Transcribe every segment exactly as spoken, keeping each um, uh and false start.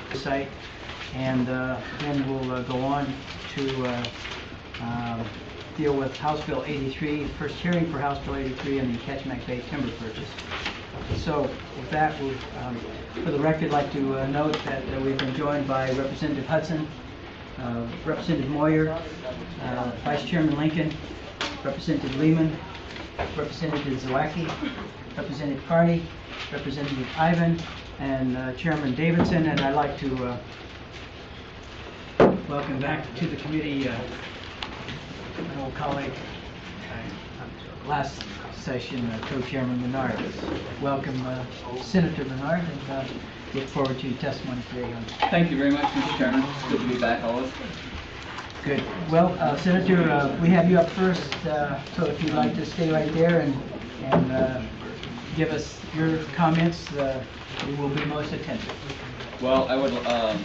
site, and uh, then we'll uh, go on to uh, um, deal with House Bill eighty-three, first hearing for House Bill eighty-three and the Ketchikan Bay timber purchase. So with that, we'll, um, for the record, I'd like to uh, note that uh, we've been joined by Representative Hudson, uh, Representative Moyer, uh, Vice Chairman Lincoln, Representative Lehman, Representative Zawacki, Representative Carney, Representative Ivan, and uh, Chairman Davidson. And I'd like to uh, welcome back to the committee uh, my old colleague, uh, last session, uh, Co-Chairman Menard. Welcome, uh, Senator Menard, and uh, look forward to your testimony today. Thank you very much, Mister Chairman. It's good to be back always. Good. Well, uh, Senator, uh, we have you up first, uh, so if you'd like to stay right there and, and uh, give us your comments, uh, we will be most attentive. Well, I would. Um,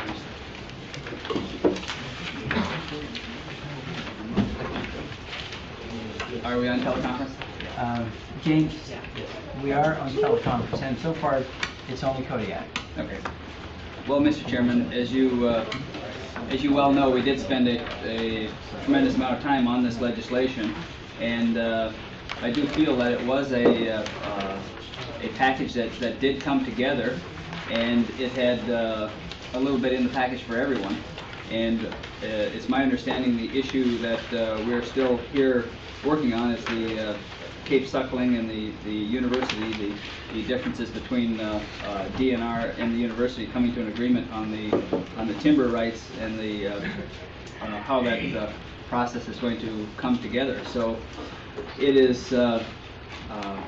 are we on teleconference? Uh, James, we are on teleconference, and so far it's only Kodiak. Okay. Well, Mister Chairman, as you uh, as you well know, we did spend a, a tremendous amount of time on this legislation, and uh, I do feel that it was a uh, uh, a package that that did come together, and it had uh, a little bit in the package for everyone. And uh, it's my understanding the issue that uh, we're still here working on is the uh, Cape Suckling and the, the university, the, the differences between uh, uh, D N R and the university coming to an agreement on the on the timber rights and the uh, uh, how that uh, process is going to come together. So it is uh, uh,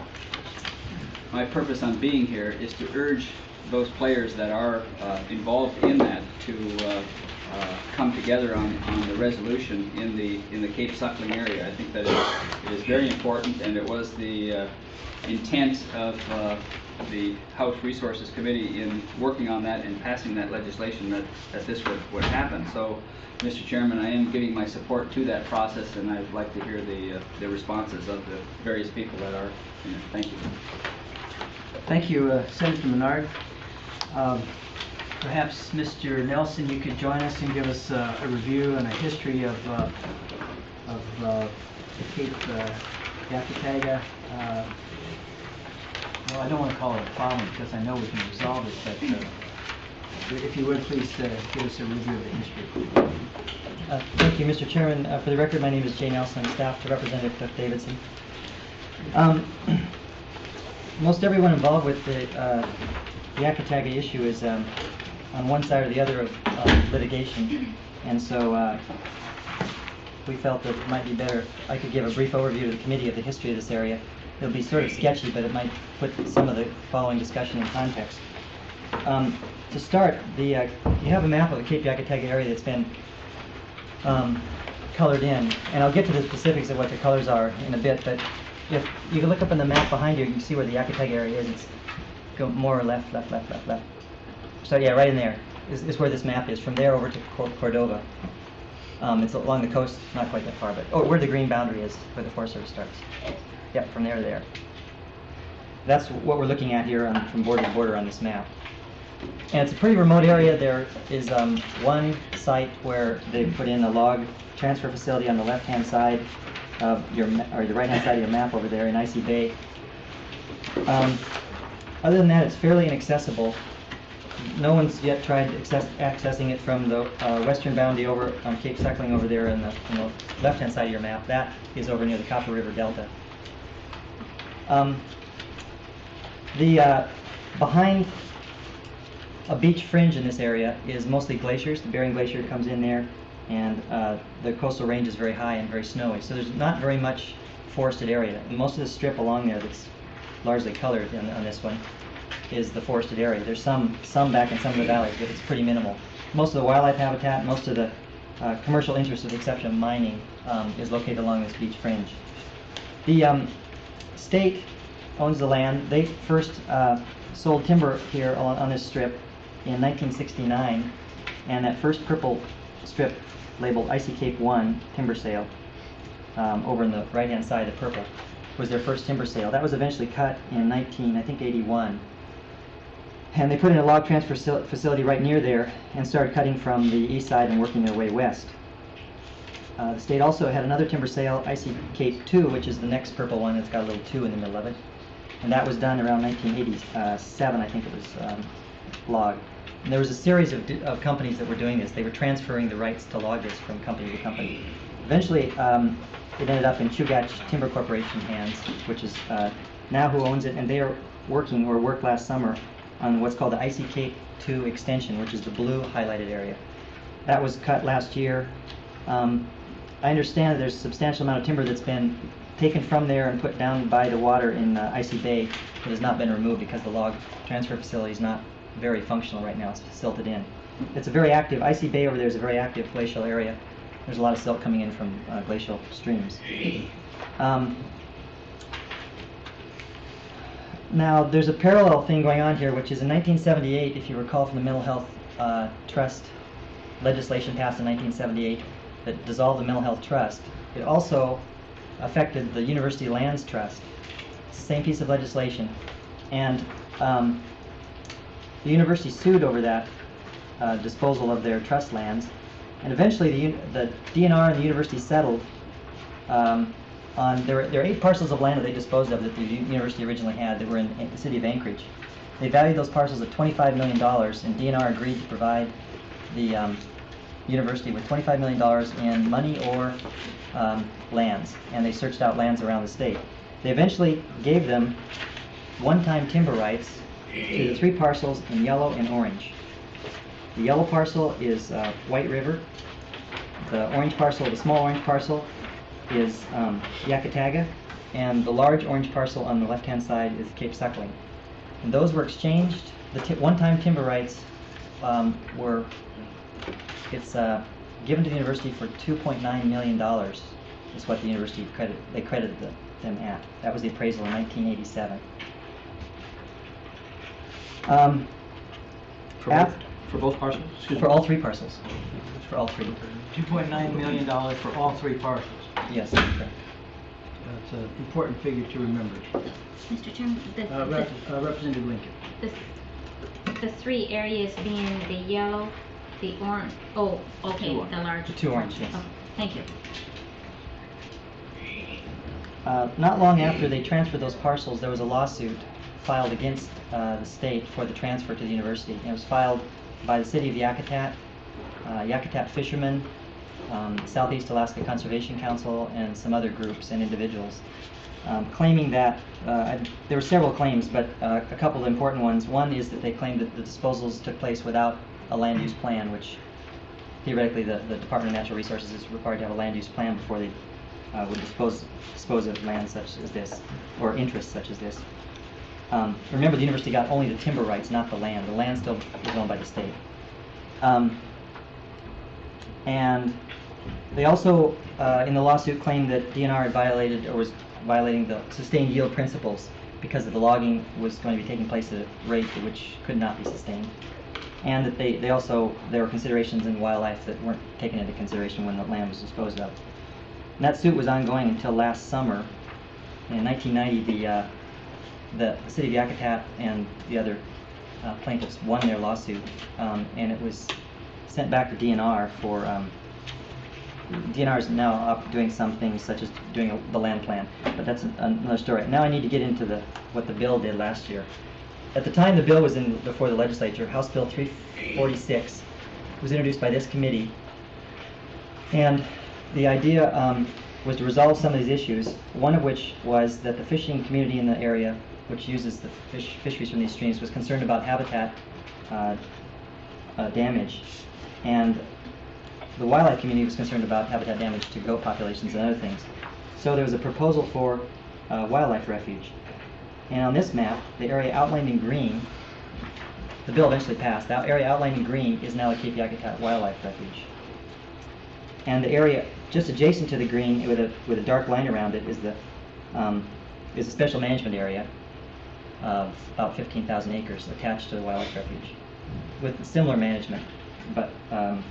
my purpose on being here is to urge those players that are uh, involved in that to uh, Uh, come together on, on the resolution in the in the Cape Suckling area. I think that it, it is very important, and it was the uh, intent of uh, the House Resources Committee in working on that and passing that legislation that, that this would, would happen. So, Mister Chairman, I am giving my support to that process, and I'd like to hear the, uh, the responses of the various people that are in it. Thank you. Thank you, uh, Senator Menard. Um, Perhaps, Mister Nelson, you could join us and give us uh, a review and a history of, uh, of uh, the Cape uh, Yakataga. Uh, well, I don't want to call it a problem because I know we can resolve it, but uh, if you would, please uh, give us a review of the history. Uh, thank you, Mister Chairman. Uh, for the record, my name is Jay Nelson. I'm staff to Representative Cliff Davidson. Um, most everyone involved with the uh, Yakataga issue is um, on one side or the other of uh, litigation, and so uh, we felt that it might be better if I could give a brief overview to the committee of the history of this area. It'll be sort of sketchy, but it might put some of the following discussion in context. Um, to start, the uh, you have a map of the Cape Yakataga area that's been um, colored in, and I'll get to the specifics of what the colors are in a bit, but if you can look up on the map behind you, you can see where the Yakataga area is. It's go more left, left, left, left, left. So yeah, right in there is, is where this map is, from there over to Cordova. Um, it's along the coast, not quite that far, but oh, where the green boundary is, where the Forest Service starts. Yep, from there to there. That's what we're looking at here on, from border to border on this map. And it's a pretty remote area. There is um, one site where they put in a log transfer facility on the left-hand side of your, or the right-hand side of your map over there in Icy Bay. Um, Other than that, it's fairly inaccessible. No one's yet tried access, accessing it from the uh, western boundary over on Cape Suckling over there on the, on the left-hand side of your map. That is over near the Copper River Delta. Um, the uh, behind a beach fringe in this area is mostly glaciers. The Bering Glacier comes in there, and uh, the coastal range is very high and very snowy. So there's not very much forested area. Most of the strip along there that's largely colored on, on this one is the forested area. There's some some back in some of the valleys, but it's pretty minimal. Most of the wildlife habitat, most of the uh, commercial interests, with the exception of mining, um, is located along this beach fringe. The um, state owns the land. They first uh, sold timber here on, on this strip in nineteen sixty-nine, and that first purple strip labeled Icy Cape one timber sale um, over on the right-hand side of the purple was their first timber sale. That was eventually cut in nineteen, I think, eighty-one. And they put in a log transfer facil- facility right near there and started cutting from the east side and working their way west. Uh, the state also had another timber sale, Icy Cape two, which is the next purple one. It's got a little two in the middle of it. And that was done around nineteen eighty-seven, I think it was um, logged. And there was a series of, d- of companies that were doing this. They were transferring the rights to log this from company to company. Eventually, um, it ended up in Chugach Timber Corporation hands, which is uh, now who owns it, and they are working, or worked last summer, on what's called the Icy Cape two extension, which is the blue highlighted area. That was cut last year. Um, I understand that there's a substantial amount of timber that's been taken from there and put down by the water in uh, Icy Bay that has not been removed because the log transfer facility is not very functional right now. It's silted in. It's a very active, Icy Bay over there is a very active glacial area. There's a lot of silt coming in from uh, glacial streams. Um, now, there's a parallel thing going on here, which is in nineteen seventy-eight, if you recall from the Mental Health uh, Trust legislation passed in nineteen seventy-eight that dissolved the Mental Health Trust, it also affected the University Lands Trust. It's the same piece of legislation. And um, the university sued over that uh, disposal of their trust lands. And eventually the, the D N R and the university settled um, on, there were, there were eight parcels of land that they disposed of that the university originally had that were in, in the city of Anchorage. They valued those parcels at twenty-five million dollars, and D N R agreed to provide the um, university with twenty-five million dollars in money or um, lands, and they searched out lands around the state. They eventually gave them one-time timber rights to the three parcels in yellow and orange. The yellow parcel is uh, White River. The orange parcel, the small orange parcel, is um, Yakataga, and the large orange parcel on the left-hand side is Cape Suckling. And those were exchanged. The t- one-time timber rights um, were it's uh, given to the university for two point nine million dollars. Is what the university credit they credited the, them at. That was the appraisal in nineteen eighty-seven. Um, For both, for both parcels? Excuse For me. all three parcels. For all three. two point nine million dollars for all three parcels. Yes, that's correct. That's an important figure to remember. Mister Chairman, the, Uh, Rep- uh, Representative Lincoln. the, the, the three areas being the yellow, the orange, oh, okay, Two orange. the large. The two orange, yes. Oh, thank you. Uh, not long after they transferred those parcels, there was a lawsuit filed against uh, the state for the transfer to the university. And it was filed by the city of Yakutat, uh, Yakutat fishermen, um, Southeast Alaska Conservation Council, and some other groups and individuals, um, claiming that uh, I- there were several claims, but uh, a couple of important ones. One is that they claimed that the disposals took place without a land use plan, which theoretically the, the Department of Natural Resources is required to have a land use plan before they uh, would dispose dispose of land such as this, or interests such as this. Um, remember, the university got only the timber rights, not the land. The land still is owned by the state. Um, and they also, uh, in the lawsuit, claimed that D N R had violated, or was violating the sustained yield principles because of the logging was going to be taking place at a rate which could not be sustained. And that they, they also, there were considerations in wildlife that weren't taken into consideration when the land was disposed of. And that suit was ongoing until last summer. In nineteen ninety, the, uh, the city of Yakutat and the other uh, plaintiffs won their lawsuit, um, and it was sent back to D N R for, um, D N R is now up doing some things such as doing a, the land plan, but that's an, another story. Now I need to get into the what the bill did last year. At the time the bill was in before the legislature, House Bill three forty-six was introduced by this committee, and the idea um, was to resolve some of these issues, one of which was that the fishing community in the area, which uses the fish, fisheries from these streams, was concerned about habitat uh, uh, damage, and the wildlife community was concerned about habitat damage to goat populations and other things. So there was a proposal for uh, wildlife refuge. And on this map, the area outlined in green, the bill eventually passed, that area outlined in green is now the Cape Yakutat Wildlife Refuge. And the area just adjacent to the green with a, with a dark line around it is the um, is a special management area of about fifteen thousand acres attached to the wildlife refuge with similar management, but um,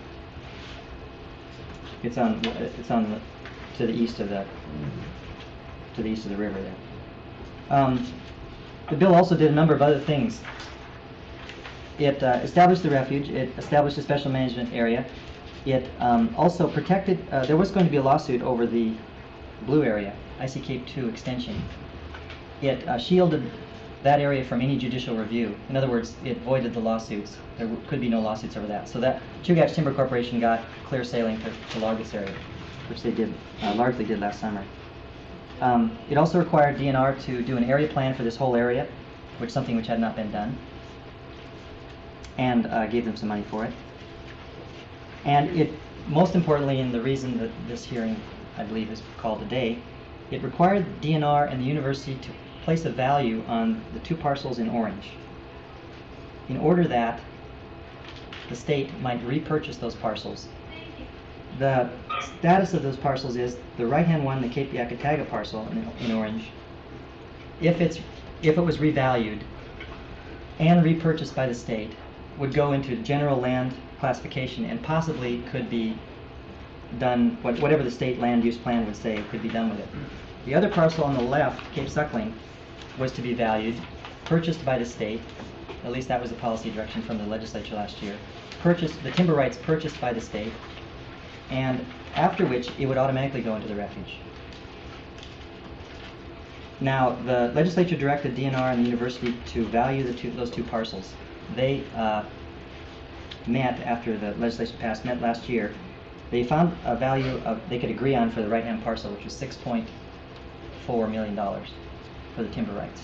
it's on it's on the, to the east of the to the east of the river there. Um, the bill also did a number of other things. it uh, established the refuge, it established a special management area. It um, also protected, uh, there was going to be a lawsuit over the blue area, Icy Cape two extension. It uh, shielded that area from any judicial review. In other words, it voided the lawsuits. There w could be no lawsuits over that. So that Chugach Timber Corporation got clear sailing to, to log this area, which they did, uh, largely did last summer. Um, it also required D N R to do an area plan for this whole area, which is something which had not been done, and uh, gave them some money for it. And it, most importantly, and the reason that this hearing, I believe, is called today, it required D N R and the university to place a value on the two parcels in orange, in order that the state might repurchase those parcels. The status of those parcels is the right-hand one, the Cape Yakataga parcel in, in orange, if it's if it was revalued and repurchased by the state, would go into general land classification and possibly could be done, what, whatever the state land use plan would say, could be done with it. The other parcel on the left, Cape Suckling, was to be valued, purchased by the state, at least that was the policy direction from the legislature last year, purchased, the timber rights purchased by the state, and after which it would automatically go into the refuge. Now, the legislature directed D N R and the university to value the two, those two parcels. They uh, met, after the legislation passed, met last year. They found a value of, they could agree on for the right-hand parcel, which was six point four million dollars for the timber rights.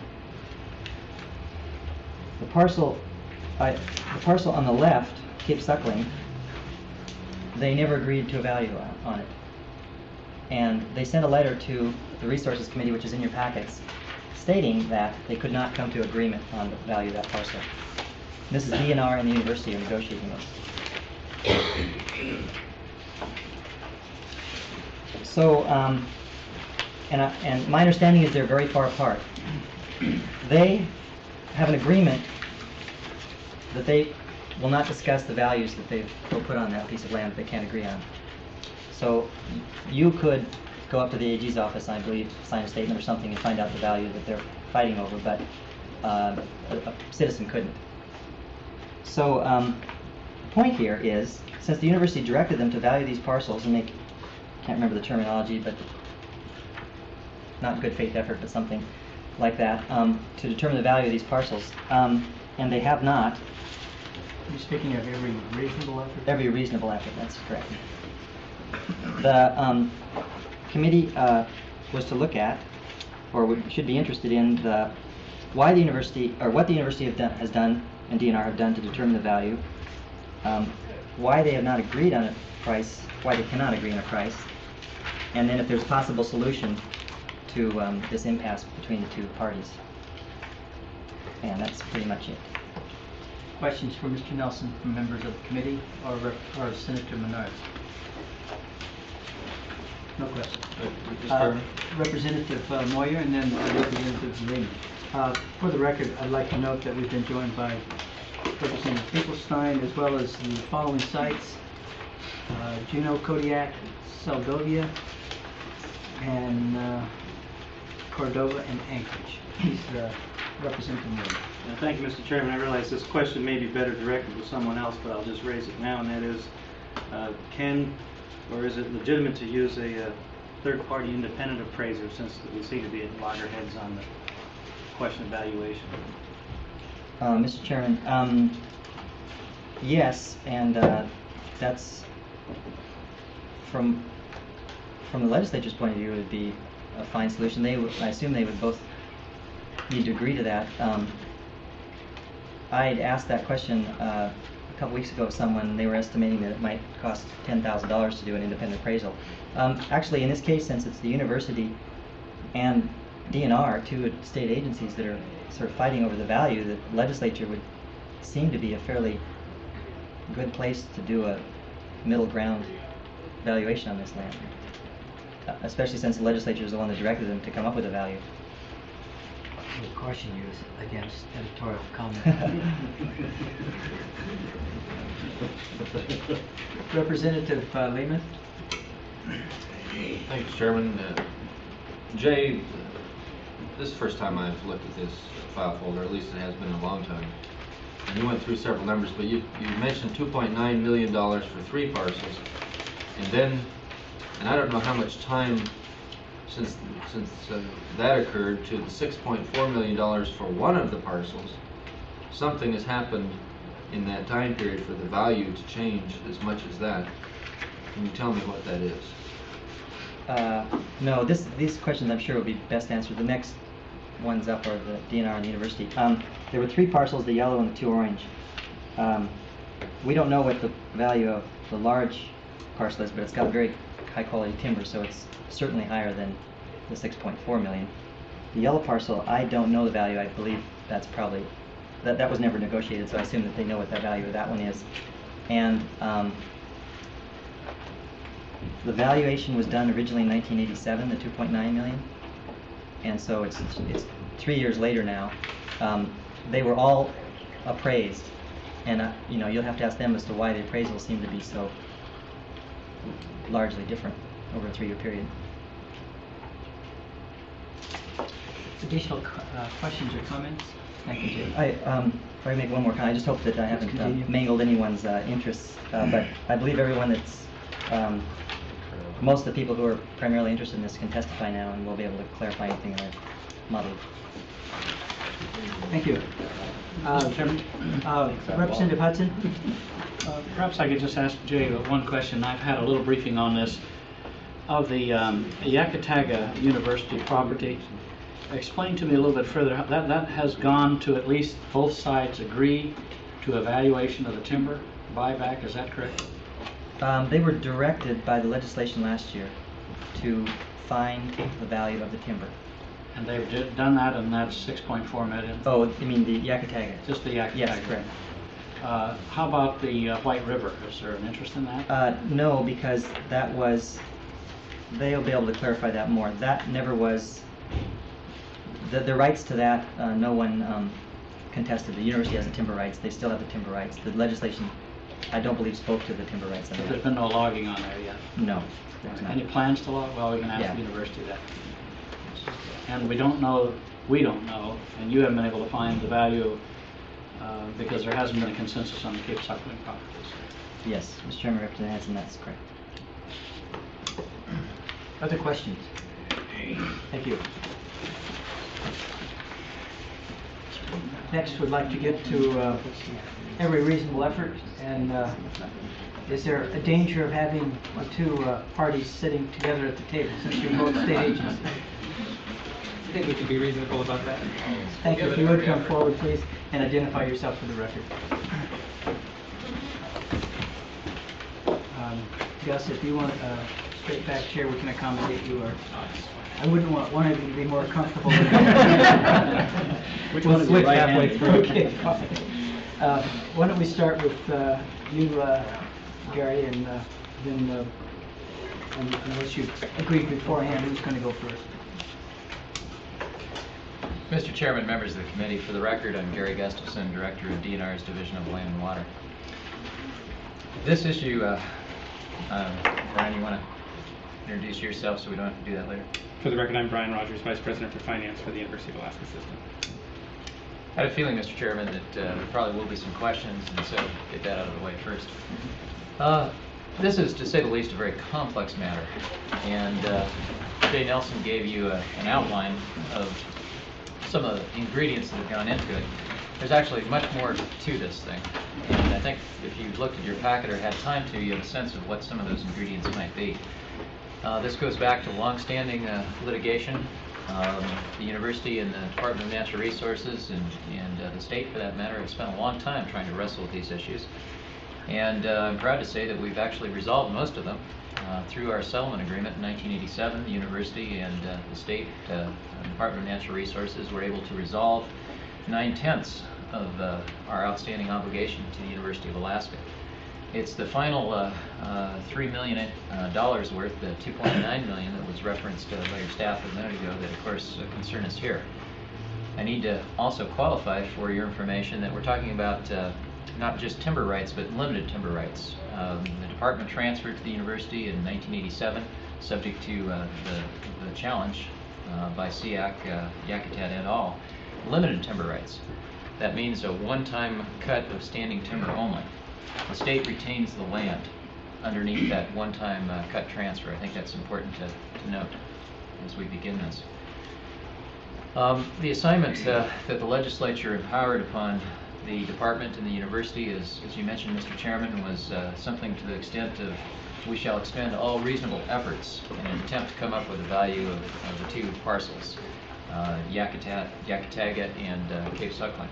The parcel, uh, the parcel on the left, Cape Suckling, they never agreed to a value on, on it. And they sent a letter to the Resources Committee, which is in your packets, stating that they could not come to agreement on the value of that parcel. This is D N R and the university are negotiating this. So, um, and, I, and my understanding is they're very far apart. They have an agreement that they will not discuss the values that they will put on that piece of land that they can't agree on. So you could go up to the A G's office, I believe, sign a statement or something and find out the value that they're fighting over, but uh, a, a citizen couldn't. So um, the point here is, since the university directed them to value these parcels and make, can't remember the terminology, but not good faith effort, but something like that, um, to determine the value of these parcels, um, and they have not. You're speaking of every reasonable effort? Every reasonable effort, that's correct. The um, committee uh, was to look at, or would, should be interested in, the why the university, or what the university have done, has done, and D N R have done to determine the value, um, why they have not agreed on a price, why they cannot agree on a price, and then if there's a possible solution to um, this impasse between the two parties. And that's pretty much it. Questions for Mister Nelson from members of the committee or, Rep or Senator Menard? No questions. Mister Uh, Chairman? Representative uh, Moyer and then uh, Representative Lehman. Uh, for the record, I'd like to note that we've been joined by Representative Finkelstein as well as the following sites: uh, Juneau, Kodiak, Seldovia, and uh, Cordova and Anchorage. Please, uh, Representative Moyer. Uh, Thank you, Mister Chairman. I realize this question may be better directed to someone else, but I'll just raise it now, and that is, uh, can, or is it legitimate to use a uh, third-party independent appraiser, since we seem to be at loggerheads on the question of valuation? Uh, Mister Chairman, um, yes, and uh, that's, from from the legislature's point of view, it would be a fine solution. They would, I assume they would both need to agree to that. Um, I had asked that question uh, a couple weeks ago of someone, and they were estimating that it might cost ten thousand dollars to do an independent appraisal. Um, actually, in this case, since it's the university and D N R, two state agencies that are sort of fighting over the value, the legislature would seem to be a fairly good place to do a middle ground valuation on this land, uh, especially since the legislature is the one that directed them to come up with a value. I would caution you against editorial comment. Representative uh, Lehman. Thank you, Mister Chairman. Uh, Jay, this is the first time I've looked at this file folder, at least it has been a long time. you went through several numbers, but you, you mentioned two point nine million dollars for three parcels. And then, and I don't know how much time since, since uh, that occurred to the six point four million dollars for one of the parcels. Something has happened in that time period for the value to change as much as that. Can you tell me what that is? Uh, no, this, these questions I'm sure will be best answered. The next ones up are the D N R and the university. Um, there were three parcels, the yellow and the two orange. Um, we don't know what the value of the large parcel is, but it's got very high quality timber, so it's certainly higher than the six point four million. The yellow parcel, I don't know the value. I believe that's probably, that, that was never negotiated, so I assume that they know what the value of that one is. And um, the valuation was done originally in nineteen eighty-seven, the two point nine million. And so it's, it's three years later now. Um, they were all appraised, and uh, you know, you'll have to ask them as to why the appraisals seem to be so largely different over a three-year period. Additional co- uh, questions or comments? Thank you, Jay. I, um, if I make one more comment, I just hope that I haven't uh, continue. mangled anyone's uh, interests, uh, but I believe everyone that's, um, most of the people who are primarily interested in this can testify now, and we'll be able to clarify anything that I've muddled. Thank you. Uh, Chairman? uh, Representative Hudson? Uh, Perhaps I could just ask Jay one question. I've had a little briefing on this. Of the um, Yakataga University property, explain to me a little bit further. how That, that has gone to at least both sides agree to evaluation of the timber buyback, is that correct? Um, they were directed by the legislation last year to find the value of the timber. And they've d- done that, and that's six point four million? Oh, you mean the Yakataga? Just the Yakataga? Yes, correct. Uh, how about the uh, White River? Is there an interest in that? Uh, no, because that was, they'll be able to clarify that more. That never was, the, the rights to that, uh, no one um, contested. The university has the timber rights. They still have the timber rights. The legislation, I don't believe, spoke to the timber rights on There's that. been no logging on there yet? No, there's not. Any plans to log? Well, we can ask Yeah. the university that. And we don't know, we don't know, and you haven't been able to find the value uh, because there hasn't been a consensus on the Cape Suckling properties. Yes, Mister Chairman, Representative Hanson, that's correct. Other questions? Thank you. Next, we'd like to get to uh, every reasonable effort, and uh, is there a danger of having uh, two uh, parties sitting together at the table since you're both state agents? I think we can be reasonable about that. Thank you. If you would come forward, please, and identify yourself for the record. Um, Gus, if you want a straight back chair, we can accommodate you, or I wouldn't want one of you to be more comfortable than the other. Which We'll one is you, switch halfway right-handed? through. Okay, fine. Uh, Why don't we start with uh, you, uh, Gary, and uh, then, uh, un- unless you agreed beforehand, who's going to go first? Mister Chairman, members of the committee, for the record, I'm Gary Gustafson, Director of D N R's Division of Land and Water. This issue, uh, um, Brian, you want to introduce yourself so we don't have to do that later? For the record, I'm Brian Rogers, Vice President for Finance for the University of Alaska System. I had a feeling, Mister Chairman, that uh, there probably will be some questions, and so get that out of the way first. Uh, this is, to say the least, a very complex matter, and uh, Jay Nelson gave you a, an outline of some of the ingredients that have gone into it. There's actually much more to this thing, and I think if you looked at your packet or had time to, you have a sense of what some of those ingredients might be. Uh, this goes back to long-standing uh, litigation. Um, the university and the Department of Natural Resources and, and uh, the state, for that matter, have spent a long time trying to wrestle with these issues. And uh, I'm proud to say that we've actually resolved most of them uh, through our settlement agreement in nineteen eighty-seven. The university and uh, the state uh, Department of Natural Resources were able to resolve nine-tenths of uh, our outstanding obligation to the University of Alaska. It's the final uh, uh, three million dollars uh, worth, the two point nine million that was referenced uh, by your staff a minute ago, that of course uh, concern us here. I need to also qualify for your information that we're talking about uh, not just timber rights, but limited timber rights. Um, the department transferred to the university in nineteen eighty-seven, subject to uh, the, the challenge uh, by SEAC, uh, Yakutat et al., limited timber rights. That means a one-time cut of standing timber only. The state retains the land underneath that one-time uh, cut transfer. I think that's important to, to note as we begin this. Um, the assignment uh, that the legislature empowered upon the department and the university, is, as you mentioned, Mister Chairman, was uh, something to the extent of we shall expend all reasonable efforts in an attempt to come up with a value of, of the two parcels, uh, Yakutat, Yakutaga and uh, Cape Suckling.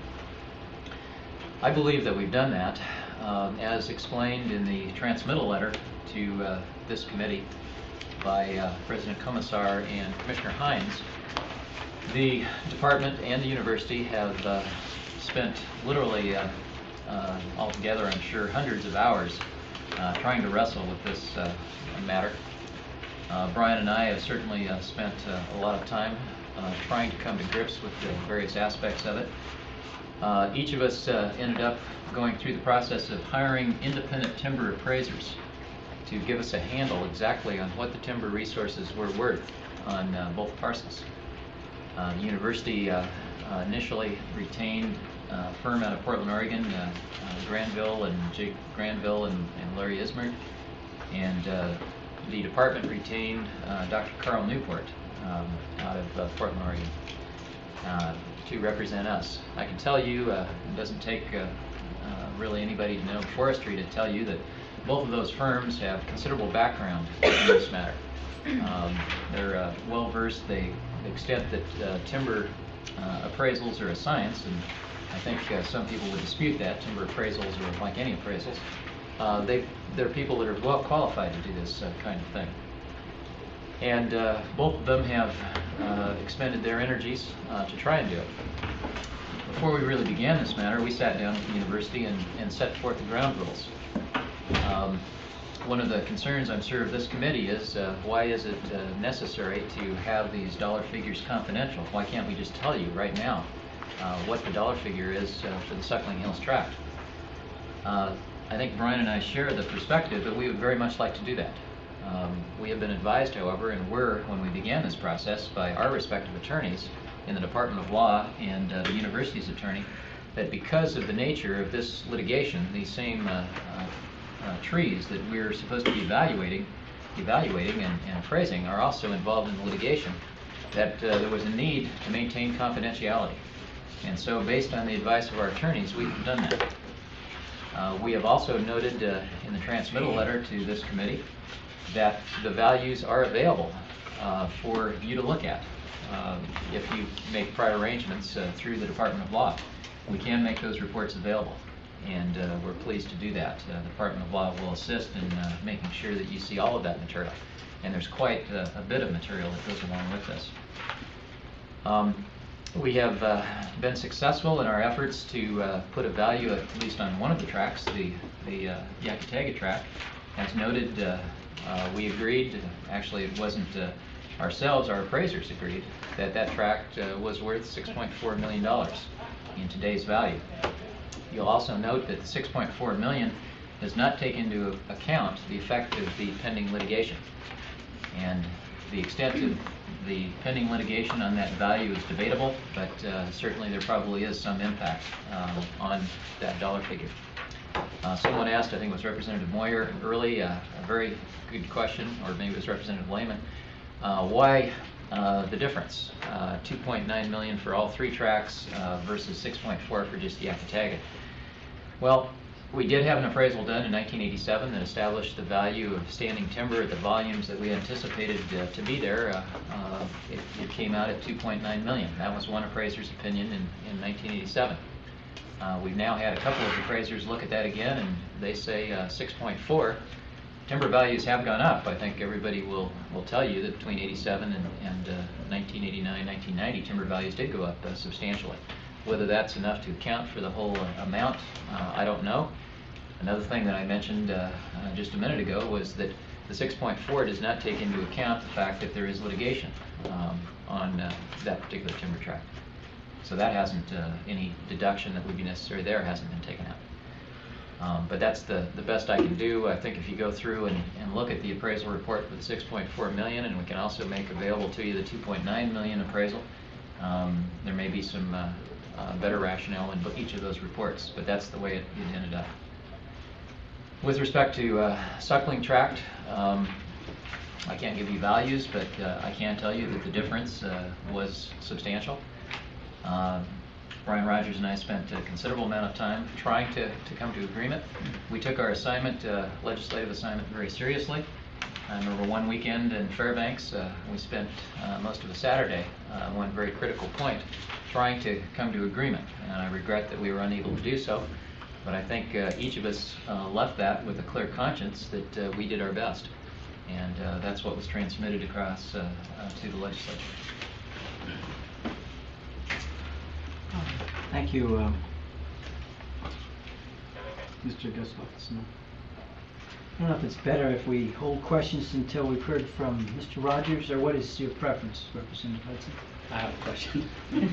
I believe that we've done that, um, as explained in the transmittal letter to uh, this committee by uh, President Commissar and Commissioner Hines. The department and the university have uh, spent literally, uh, uh, altogether, I'm sure, hundreds of hours uh, trying to wrestle with this uh, matter. Uh, Brian and I have certainly uh, spent uh, a lot of time uh, trying to come to grips with the various aspects of it. Uh, each of us uh, ended up going through the process of hiring independent timber appraisers to give us a handle exactly on what the timber resources were worth on uh, both parcels. Uh, the university uh, uh, initially retained a firm out of Portland, Oregon, uh, uh, Granville and Jake Granville and, and Larry Ismert, and uh, the department retained uh, Doctor Carl Newport um, out of uh, Portland, Oregon, uh, to represent us. I can tell you, uh, it doesn't take uh, uh, really anybody to know forestry to tell you that both of those firms have considerable background in this matter. Um, they're uh, well versed. They, the extent that uh, timber uh, appraisals are a science, and I think uh, some people would dispute that. Timber appraisals are like any appraisals. Uh, they, they're people that are well qualified to do this uh, kind of thing. And uh, both of them have uh, expended their energies uh, to try and do it. Before we really began this matter, we sat down with the university and, and set forth the ground rules. Um, one of the concerns, I'm sure, of this committee is uh, why is it uh, necessary to have these dollar figures confidential? Why can't we just tell you right now uh, what the dollar figure is uh, for the Suckling Hills tract? Uh, I think Brian and I share the perspective that we would very much like to do that. Um, we have been advised, however, and were, when we began this process, by our respective attorneys in the Department of Law and uh, the university's attorney, that because of the nature of this litigation, these same uh, uh, uh, trees that we're supposed to be evaluating, evaluating and, and appraising are also involved in the litigation, that uh, there was a need to maintain confidentiality. And so, based on the advice of our attorneys, we've done that. Uh, we have also noted uh, in the transmittal letter to this committee that the values are available uh, for you to look at uh, if you make prior arrangements uh, through the Department of Law. We can make those reports available, and uh, we're pleased to do that. Uh, the Department of Law will assist in uh, making sure that you see all of that material, and there's quite uh, a bit of material that goes along with this. Um, we have uh, been successful in our efforts to uh, put a value at least on one of the tracts, the, the uh, Yakutaga tract. As noted, uh, uh, we agreed, actually it wasn't uh, ourselves, our appraisers agreed, that that tract uh, was worth six point four million dollars in today's value. You'll also note that the six point four million dollars does not take into account the effect of the pending litigation. And the extent of the pending litigation on that value is debatable, but uh, certainly there probably is some impact uh, on that dollar figure. Uh, someone asked, I think it was Representative Moyer early, uh, a very good question, or maybe it was Representative Lehman, uh, why uh, the difference? Uh, two point nine million dollars for all three tracts uh, versus six point four for just the Yakutaga. Well, we did have an appraisal done in nineteen eighty-seven that established the value of standing timber at the volumes that we anticipated uh, to be there. Uh, uh, it, it came out at two point nine million dollars. That was one appraiser's opinion in, in nineteen eighty-seven. Uh, we've now had a couple of appraisers look at that again, and they say uh, six point four. Timber values have gone up. I think everybody will, will tell you that between eighty-seven and, and uh, nineteen eighty-nine, nineteen ninety, timber values did go up uh, substantially. Whether that's enough to account for the whole uh, amount, uh, I don't know. Another thing that I mentioned uh, uh, just a minute ago was that the six point four does not take into account the fact that there is litigation um, on uh, that particular timber tract. So that hasn't, uh, any deduction that would be necessary there hasn't been taken out. Um, but that's the, the best I can do. I think if you go through and, and look at the appraisal report for the six point four million, and we can also make available to you the two point nine million appraisal, um, there may be some uh, uh, better rationale in each of those reports, but that's the way it, it ended up. With respect to uh, Suckling Tract, um, I can't give you values, but uh, I can tell you that the difference uh, was substantial. Uh, Brian Rogers and I spent a considerable amount of time trying to, to come to agreement. We took our assignment, uh, legislative assignment, very seriously. I remember one weekend in Fairbanks, uh, we spent uh, most of a Saturday, uh, one very critical point, trying to come to agreement. And I regret that we were unable to do so, but I think uh, each of us uh, left that with a clear conscience that uh, we did our best. And uh, that's what was transmitted across uh, uh, to the legislature. Thank you, um, Mister Gustafson. I don't know if it's better if we hold questions until we've heard from Mister Rogers, or what is your preference, Representative Hudson? I have a question.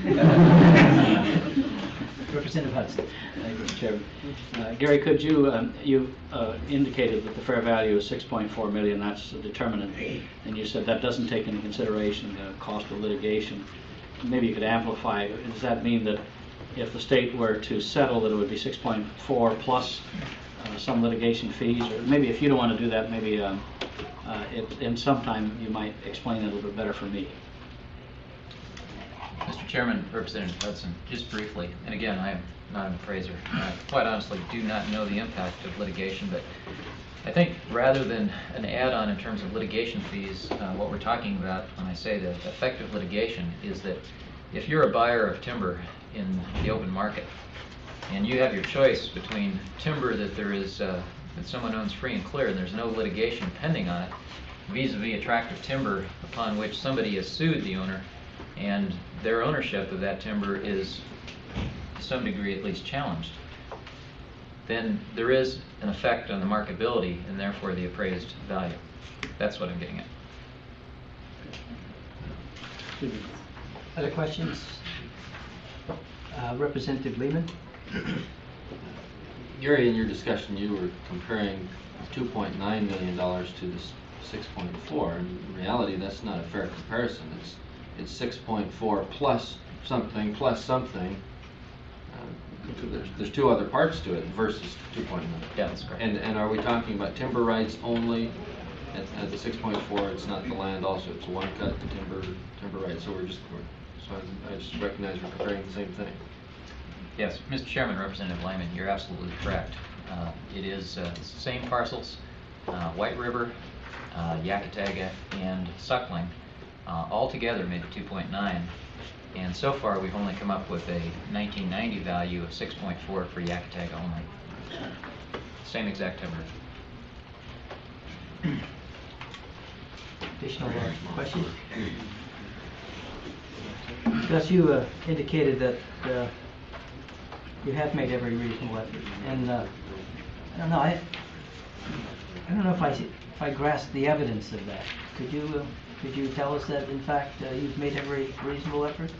Representative Hudson. Thank you, Mister Chairman. Uh, Gary, could you, um, you uh, indicated that the fair value is six point four million dollars, that's a determinant, and you said that doesn't take into consideration the cost of litigation. Maybe you could amplify, does that mean that if the state were to settle, that it would be six point four plus uh, some litigation fees? Or maybe if you don't want to do that, maybe um, uh, it, in some time you might explain it a little bit better for me. Mister Chairman, Representative Hudson, just briefly, and again, I am not an appraiser. I quite honestly do not know the impact of litigation, but I think rather than an add-on in terms of litigation fees, uh, what we're talking about when I say that effective litigation is that if you're a buyer of timber in the open market and you have your choice between timber that there is uh, that someone owns free and clear and there's no litigation pending on it, vis-a-vis attractive timber upon which somebody has sued the owner and their ownership of that timber is to some degree at least challenged, then there is an effect on the marketability and therefore the appraised value. That's what I'm getting at. Other questions? Uh, Representative Lehman? Gary, in your discussion, you were comparing two point nine million dollars to this six point four. In reality, that's not a fair comparison. It's it's six point four plus something plus something. Uh, there's there's two other parts to it versus two point nine. Yeah, that's correct. And and are we talking about timber rights only? At, at the six point four, it's not the land also. It's one cut timber timber rights. So we're just we're, so I, I just recognize we're comparing the same thing. Yes, Mister Chairman, Representative Lyman, you're absolutely correct. Uh, it is uh, the same parcels, uh, White River, uh, Yakataga, and Suckling, uh, all together made two point nine, and so far we've only come up with a nineteen ninety value of six point four for Yakataga only. Same exact timber. Additional uh, questions? Gus, you uh, indicated that uh, you have made every reasonable effort, and uh, I don't know. I I don't know if I if I grasp the evidence of that. Could you uh, could you tell us that in fact uh, you've made every reasonable effort?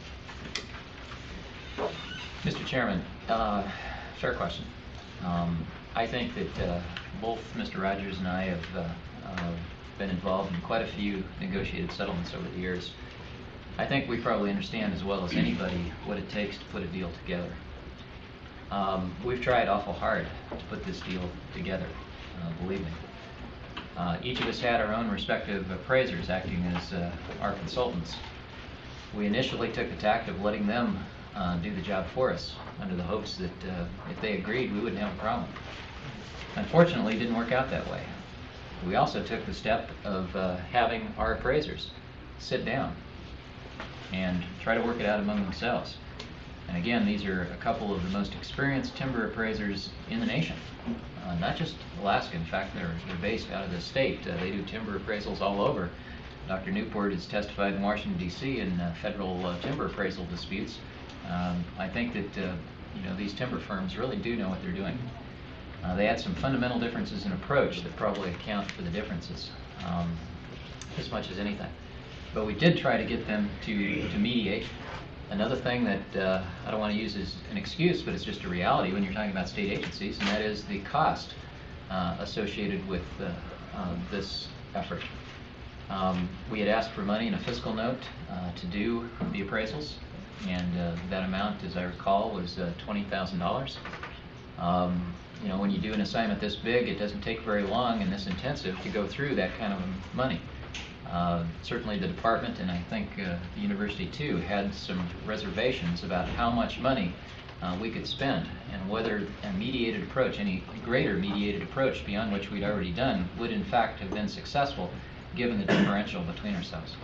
Mister Chairman, uh, fair question. Um, I think that uh, both Mister Rogers and I have uh, uh, been involved in quite a few negotiated settlements over the years. I think we probably understand as well as anybody what it takes to put a deal together. Um, we've tried awful hard to put this deal together, uh, believe me. Uh, each of us had our own respective appraisers acting as uh, our consultants. We initially took the tact of letting them uh, do the job for us under the hopes that uh, if they agreed, we wouldn't have a problem. Unfortunately, it didn't work out that way. We also took the step of uh, having our appraisers sit down and try to work it out among themselves. And again, these are a couple of the most experienced timber appraisers in the nation, uh, not just Alaska. In fact, they're, they're based out of the state. Uh, they do timber appraisals all over. Doctor Newport has testified in Washington, D C in uh, federal uh, timber appraisal disputes. Um, I think that uh, you know, these timber firms really do know what they're doing. Uh, they had some fundamental differences in approach that probably account for the differences um, as much as anything. But we did try to get them to, to mediate. Another thing that uh, I don't want to use as an excuse, but it's just a reality when you're talking about state agencies, and that is the cost uh, associated with uh, uh, this effort. Um, we had asked for money in a fiscal note uh, to do the appraisals. and uh, that amount, as I recall, was uh, twenty thousand dollars. Um, you know, when you do an assignment this big, it doesn't take very long and this intensive to go through that kind of money. Uh, certainly the department, and I think uh, the university too, had some reservations about how much money uh, we could spend and whether a mediated approach, any greater mediated approach beyond which we'd already done, would in fact have been successful given the differential between ourselves.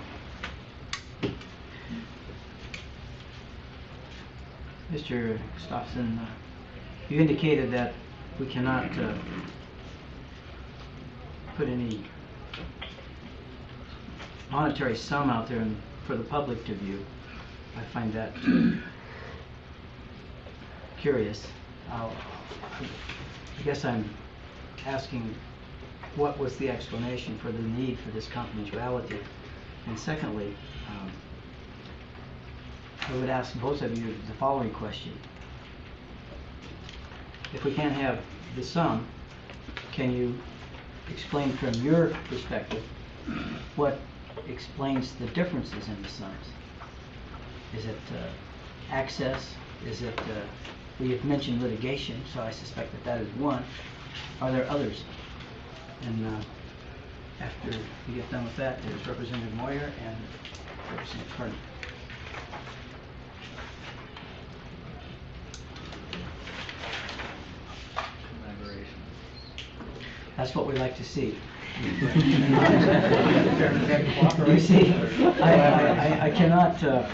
Mister Gustafson, uh, you indicated that we cannot uh, put any monetary sum out there and for the public to view. I find that curious. Uh, I guess I'm asking what was the explanation for the need for this confidentiality? And secondly, um, I would ask both of you the following question. If we can't have the sum, can you explain from your perspective what explains the differences in the sums? Is it uh, access? Is it, uh, we have mentioned litigation, so I suspect that that is one. Are there others? And uh, after we get done with that, there's Representative Moyer and Representative Carney. That's what we like to see. You see, I, I, I cannot uh,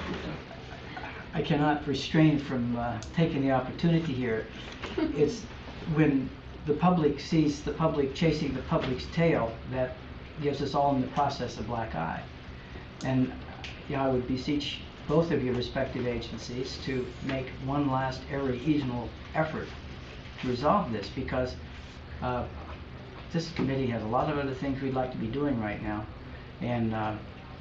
I cannot restrain from uh, taking the opportunity here. It's when the public sees the public chasing the public's tail that gives us all in the process a black eye. And you know, I would beseech both of your respective agencies to make one last every reasonable effort to resolve this, because uh, this committee has a lot of other things we'd like to be doing right now, and uh,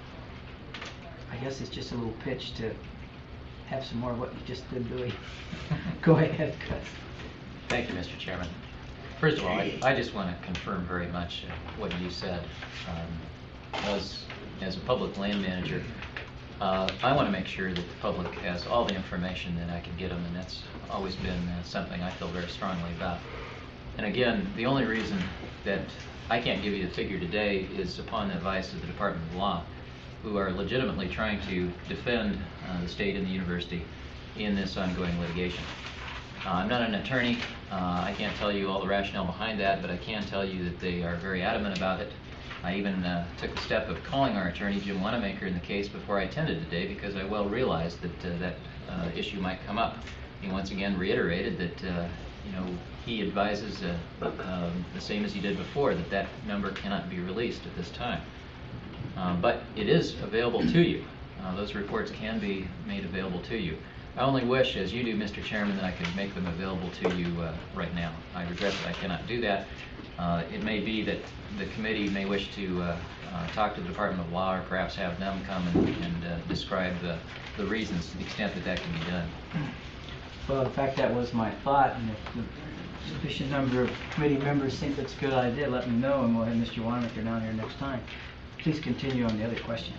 I guess it's just a little pitch to have some more of what you've just been doing. Go ahead, Gus. Thank you, Mister Chairman. First of all, I, I just want to confirm very much uh, what you said. Um, as, as a public land manager, uh, I want to make sure that the public has all the information that I can get them, and that's always been uh, something I feel very strongly about. And again, the only reason that I can't give you the figure today is upon the advice of the Department of Law, who are legitimately trying to defend uh, the state and the university in this ongoing litigation. Uh, I'm not an attorney. Uh, I can't tell you all the rationale behind that, but I can tell you that they are very adamant about it. I even uh, took the step of calling our attorney, Jim Wanamaker, in the case before I attended today, because I well realized that uh, that uh, issue might come up. He once again reiterated that uh, you know, he advises uh, um, the same as he did before, that that number cannot be released at this time. Uh, but it is available to you. Uh, those reports can be made available to you. I only wish, as you do, Mister Chairman, that I could make them available to you uh, right now. I regret that I cannot do that. Uh, it may be that the committee may wish to uh, uh, talk to the Department of Law, or perhaps have them come and, and uh, describe the, the reasons to the extent that that can be done. Well, in fact, that was my thought, and if the sufficient number of committee members think that's a good idea, let me know, and we'll have Mister Wanamaker down here next time. Please continue on the other question.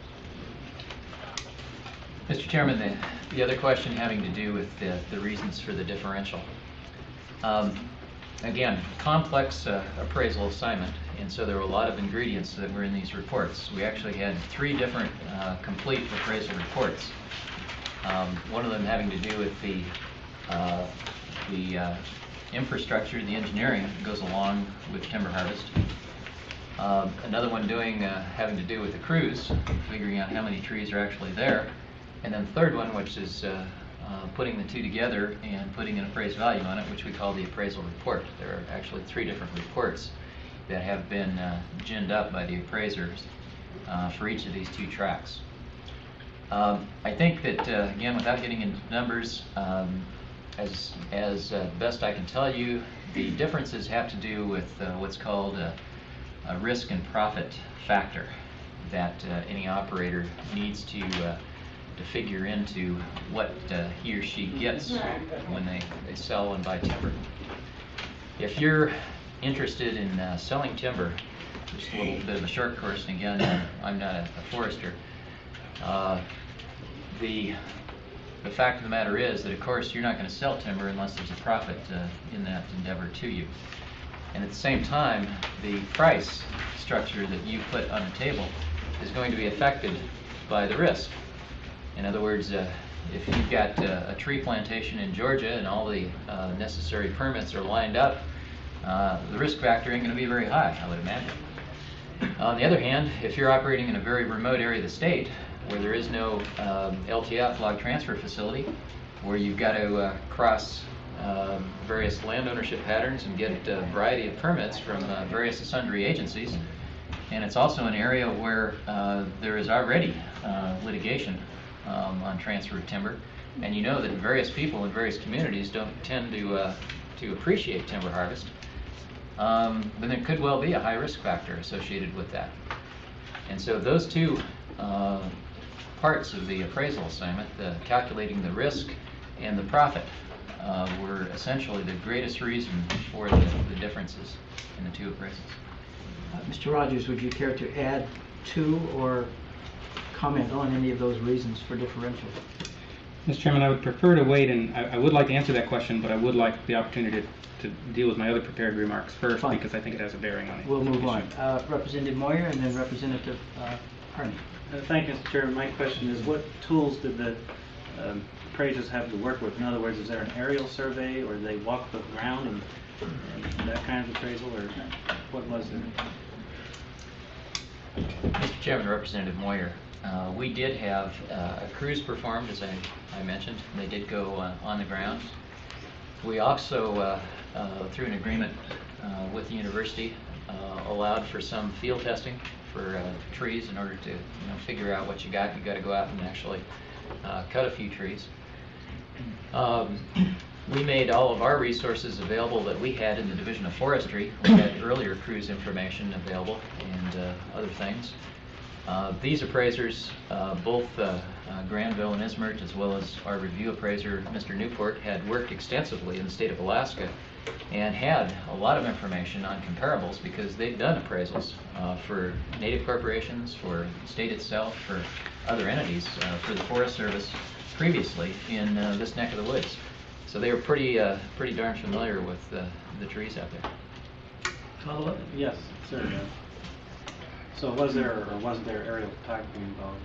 Mister Chairman, the, the other question having to do with the, the reasons for the differential. Um, again, complex uh, appraisal assignment, and so there were a lot of ingredients that were in these reports. We actually had three different uh, complete appraisal reports. Um, one of them having to do with the, uh, the uh, infrastructure, the engineering that goes along with timber harvest. Uh, another one doing uh, having to do with the crews, figuring out how many trees are actually there. And then the third one, which is uh, uh, putting the two together and putting an appraised value on it, which we call the appraisal report. There are actually three different reports that have been uh, ginned up by the appraisers uh, for each of these two tracks. Um, I think that, uh, again, without getting into numbers, um, as, as uh, best I can tell you, the differences have to do with uh, what's called a, a risk and profit factor that uh, any operator needs to uh, to figure into what uh, he or she gets when they, they sell and buy timber. If you're interested in uh, selling timber, just a little bit of a short course, and again, I'm not a, a forester, uh, the the fact of the matter is that, of course, you're not going to sell timber unless there's a profit uh, in that endeavor to you. And at the same time, the price structure that you put on the table is going to be affected by the risk. In other words, uh, if you've got uh, a tree plantation in Georgia and all the uh, necessary permits are lined up, uh, the risk factor ain't going to be very high, I would imagine. On the other hand, if you're operating in a very remote area of the state where there is no um, L T F, log transfer facility, where you've got to uh, cross um, various land ownership patterns and get a variety of permits from uh, various and sundry agencies, and it's also an area where uh, there is already uh, litigation um, on transfer of timber, and you know that various people in various communities don't tend to, uh, to appreciate timber harvest, um, then there could well be a high risk factor associated with that. And so those two uh, parts of the appraisal assignment, the calculating the risk and the profit, uh, were essentially the greatest reason for the, the differences in the two appraisals. Uh, Mister Rogers, would you care to add to or comment on any of those reasons for differential? Mister Chairman, I would prefer to wait, and I, I would like to answer that question, but I would like the opportunity to, to deal with my other prepared remarks first. Fine. Because I think it has a bearing on it. We'll move on. Uh, Representative Moyer and then Representative uh, Harney. Uh, Thank you, Mister Chairman. My question is, what tools did the um, appraisers have to work with? In other words, is there an aerial survey, or did they walk the ground and, and that kind of appraisal, or what was it? Mister Chairman, Representative Moyer, uh, we did have uh, a cruise performed, as I, I mentioned. They did go uh, on the ground. We also, uh, uh, through an agreement uh, with the university, uh, allowed for some field testing for uh, trees in order to you know, figure out what you got. You got to go out and actually uh, cut a few trees. Um, we made all of our resources available that we had in the Division of Forestry. We had earlier cruise information available and uh, other things. Uh, these appraisers, uh, both uh, uh, Granville and Ismert, as well as our review appraiser, Mister Newport, had worked extensively in the state of Alaska and had a lot of information on comparables because they'd done appraisals uh, for native corporations, for the state itself, for other entities, uh, for the Forest Service previously in uh, this neck of the woods. So they were pretty, uh, pretty darn familiar with uh, the trees out there. Follow-up? Yes, sir. Uh, so was there or wasn't there aerial photography involved?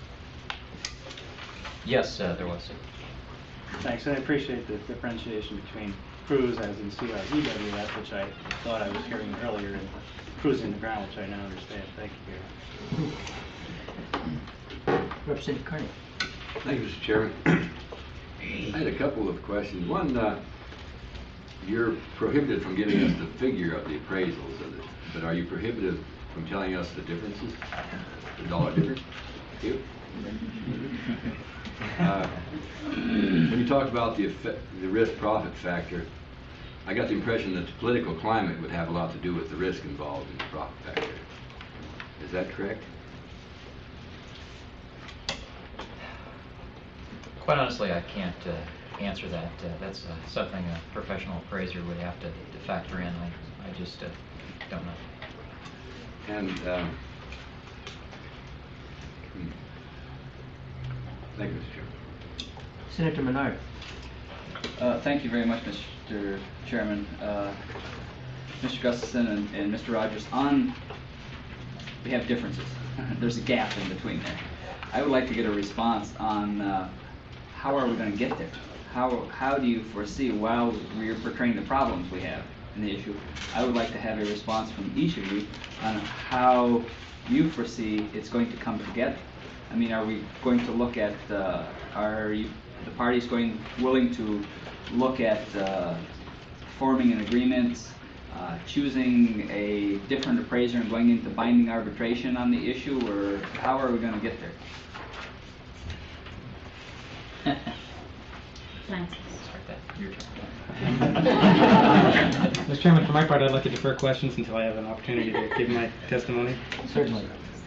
Yes, uh, there was. Thanks, and I appreciate the differentiation between cruise as in C R E W F, which I thought I was hearing earlier, and cruising the ground, which I now understand. Thank you, Gary. Representative Carney. Thank you, Mister Chairman. I had a couple of questions. One, uh, you're prohibited from giving us the figure of the appraisals, of the, but are you prohibited from telling us the differences, the dollar difference? You? Uh, when you talked about the effect, the risk-profit factor, I got the impression that the political climate would have a lot to do with the risk involved in the profit factor. Is that correct? Quite honestly, I can't uh, answer that. Uh, that's uh, something a professional appraiser would have to, to factor in. I, I just uh, don't know. And um, hmm. Thank you, Mister Chairman. Senator Menard. Uh, thank you very much, Mister Chairman. Uh, Mister Gustafson and, and Mister Rogers, on, we have differences. There's a gap in between there. I would like to get a response on uh, how are we going to get there? How, how do you foresee, while we're portraying the problems we have in the issue, I would like to have a response from each of you on how you foresee it's going to come together. I mean, are we going to look at, uh, are you, the parties going, willing to look at uh, forming an agreement, uh, choosing a different appraiser and going into binding arbitration on the issue, or how are we going to get there? Francis. Start that. Your turn. Mister Chairman, for my part, I'd like to defer questions until I have an opportunity to give my testimony. Certainly.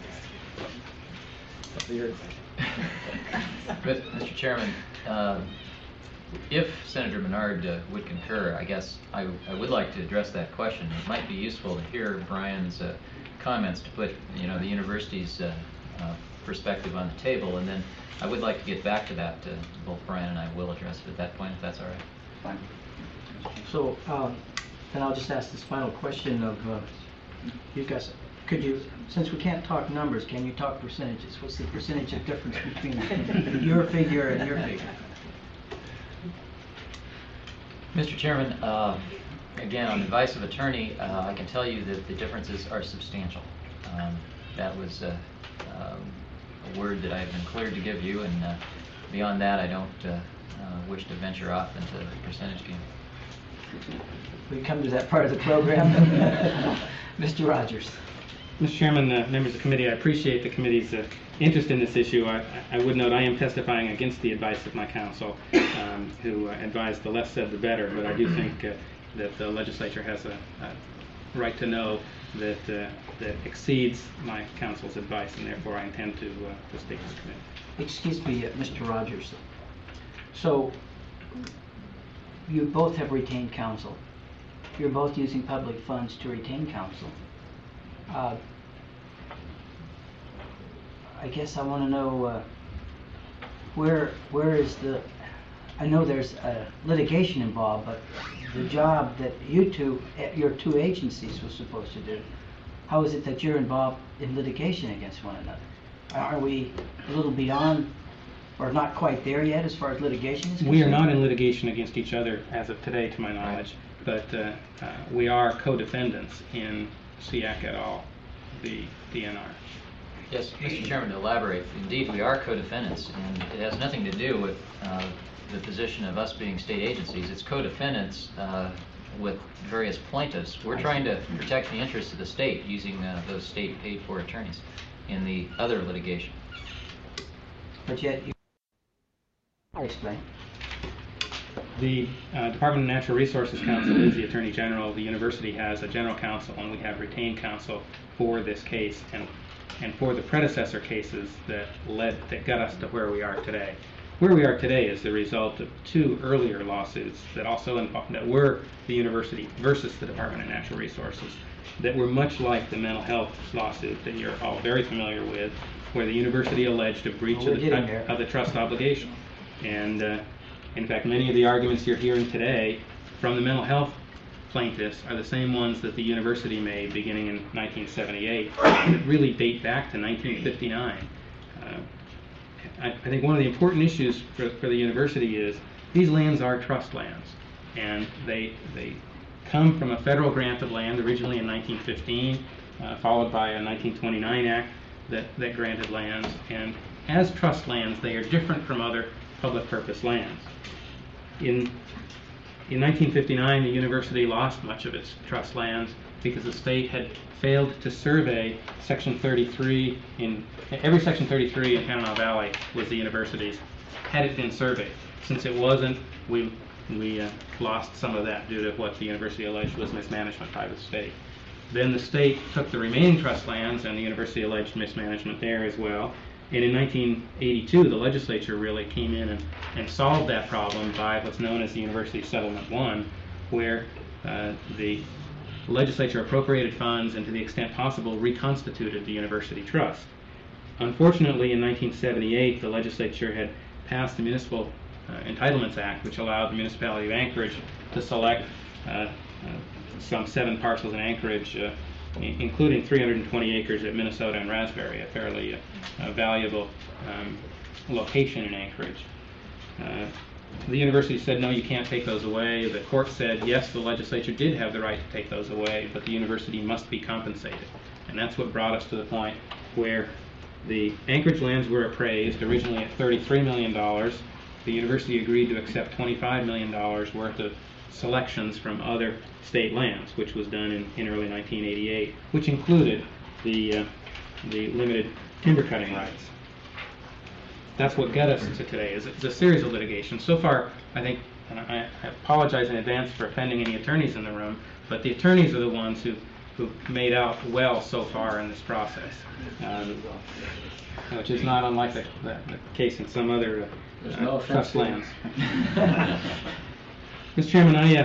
But, Mister Chairman, uh, if Senator Menard uh, would concur, I guess I, I would like to address that question. It might be useful to hear Brian's uh, comments to put, you know, the university's uh, uh, perspective on the table, and then I would like to get back to that. Uh, both Brian and I will address it at that point, if that's all right. Fine. So, um, then I'll just ask this final question of, uh, you guys, could you, since we can't talk numbers, can you talk percentages? What's the percentage of difference between your figure and your figure? Mister Chairman, uh, again, on advice of attorney, uh, I can tell you that the differences are substantial. Um, that was uh, um, a word that I've been cleared to give you, and uh, beyond that, I don't uh, uh, wish to venture off into the percentage game. We come to that part of the program. Mister Rogers. Mister Chairman, uh, members of the committee, I appreciate the committee's uh, interest in this issue. I, I would note I am testifying against the advice of my counsel, um, who uh, advised the less said the better, but I do think uh, that the legislature has a, a right to know that uh, that exceeds my counsel's advice, and therefore I intend to, uh, to stick to the committee. Excuse me, uh, Mister Rogers. So, you both have retained counsel. You're both using public funds to retain counsel. Uh, I guess I want to know uh, where where is the, I know there's uh, litigation involved, but the job that you two, your two agencies were supposed to do, how is it that you're involved in litigation against one another? Are we a little beyond, or not quite there yet as far as litigation is concerned? We are not in litigation against each other as of today, to my knowledge, but uh, uh, we are co-defendants in SEAC et al., the D N R. Yes, Mister Chairman, to elaborate, indeed we are co-defendants, and it has nothing to do with uh, the position of us being state agencies. It's co-defendants uh, with various plaintiffs. We're trying to protect the interests of the state using uh, those state paid-for attorneys in the other litigation. But yet, you explain. The uh, Department of Natural Resources Counsel is the Attorney General. The university has a general counsel, and we have retained counsel for this case and and for the predecessor cases that led that got us to where we are today. Where we are today is the result of two earlier lawsuits that also involved, that were the university versus the Department of Natural Resources, that were much like the mental health lawsuit that you're all very familiar with, where the university alleged a breach Well, of, the, of the trust obligation. And uh, in fact, many of the arguments you're hearing today from the mental health plaintiffs are the same ones that the university made beginning in nineteen seventy-eight that really date back to nineteen fifty-nine. Uh, I, I think one of the important issues for, for the university is these lands are trust lands, and they they come from a federal grant of land originally in nineteen fifteen, uh, followed by a nineteen twenty-nine act that, that granted lands, and as trust lands they are different from other public purpose lands. In In nineteen fifty-nine, the university lost much of its trust lands because the state had failed to survey Section thirty-three in, every Section thirty-three in Panama Valley was the university's, had it been surveyed. Since it wasn't, we, we uh, lost some of that due to what the university alleged was mismanagement by the state. Then the state took the remaining trust lands, and the university alleged mismanagement there as well. And in nineteen eighty-two, the legislature really came in and, and solved that problem by what's known as the University Settlement One, where uh, the legislature appropriated funds and to the extent possible reconstituted the university trust. Unfortunately, in nineteen seventy-eight, the legislature had passed the Municipal uh, Entitlements Act, which allowed the municipality of Anchorage to select uh, uh, some seven parcels in Anchorage, uh, including three hundred twenty acres at Minnesota and Raspberry, a fairly uh, uh, valuable um, location in Anchorage. Uh, the university said, no, you can't take those away. The court said, yes, the legislature did have the right to take those away, but the university must be compensated. And that's what brought us to the point where the Anchorage lands were appraised originally at thirty-three million dollars. The university agreed to accept twenty-five million dollars worth of selections from other state lands, which was done in, in early nineteen eighty-eight, which included the, uh, the limited timber cutting rights. That's what got us to today, is it's a series of litigation. So far, I think, and I, I apologize in advance for offending any attorneys in the room, but the attorneys are the ones who, who made out well so far in this process, um, which is not unlike the, the, the case in some other uh, no uh, trust offense. lands. Mister Chairman, I, uh,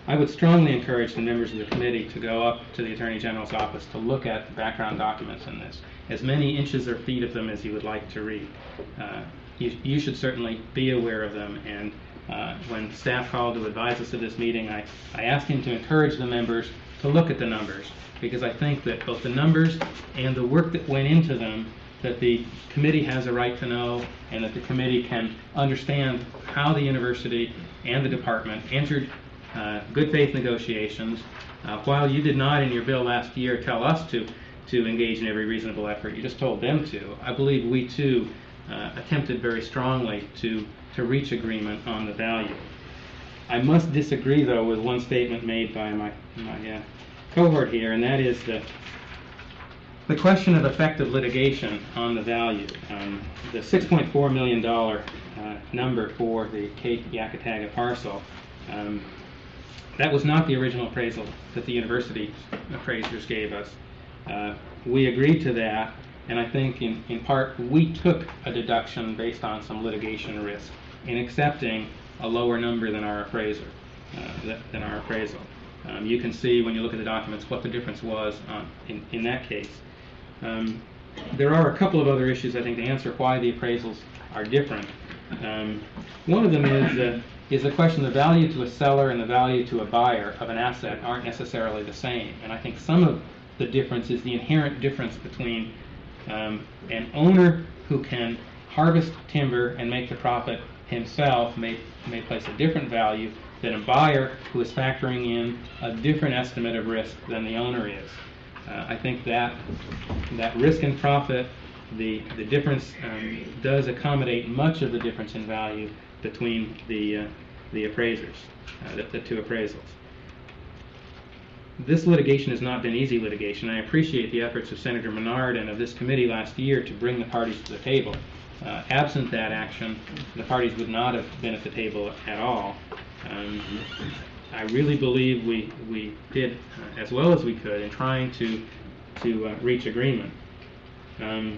I would strongly encourage the members of the committee to go up to the Attorney General's office to look at the background documents in this, as many inches or feet of them as you would like to read. Uh, you, you should certainly be aware of them, and uh, when staff called to advise us of this meeting, I, I asked him to encourage the members to look at the numbers, because I think that both the numbers and the work that went into them, that the committee has a right to know, and that the committee can understand how the university and the department entered uh, good faith negotiations. Uh, while you did not in your bill last year tell us to, to engage in every reasonable effort, you just told them to. I believe we too uh, attempted very strongly to, to reach agreement on the value. I must disagree though with one statement made by my, my uh, cohort here, and that is that the question of effective litigation on the value. Um, the six point four million dollars uh, number for the Cape Yakataga parcel, um, that was not the original appraisal that the university appraisers gave us. Uh, we agreed to that, and I think in, in part we took a deduction based on some litigation risk in accepting a lower number than our appraiser, uh, than our appraisal. Um, you can see when you look at the documents what the difference was on, in, in that case. Um, there are a couple of other issues, I think, to answer why the appraisals are different. Um, one of them is, uh, is the question the value to a seller and the value to a buyer of an asset aren't necessarily the same. And I think some of the difference is the inherent difference between um, an owner who can harvest timber and make the profit himself may, may place a different value than a buyer who is factoring in a different estimate of risk than the owner is. Uh, I think that that risk and profit, the the difference um, does accommodate much of the difference in value between the uh, the appraisers, uh, the, the two appraisals. This litigation has not been easy litigation. I appreciate the efforts of Senator Menard and of this committee last year to bring the parties to the table. Uh, absent that action, the parties would not have been at the table at all. Um, I really believe we we did uh, as well as we could in trying to to uh, reach agreement. Um,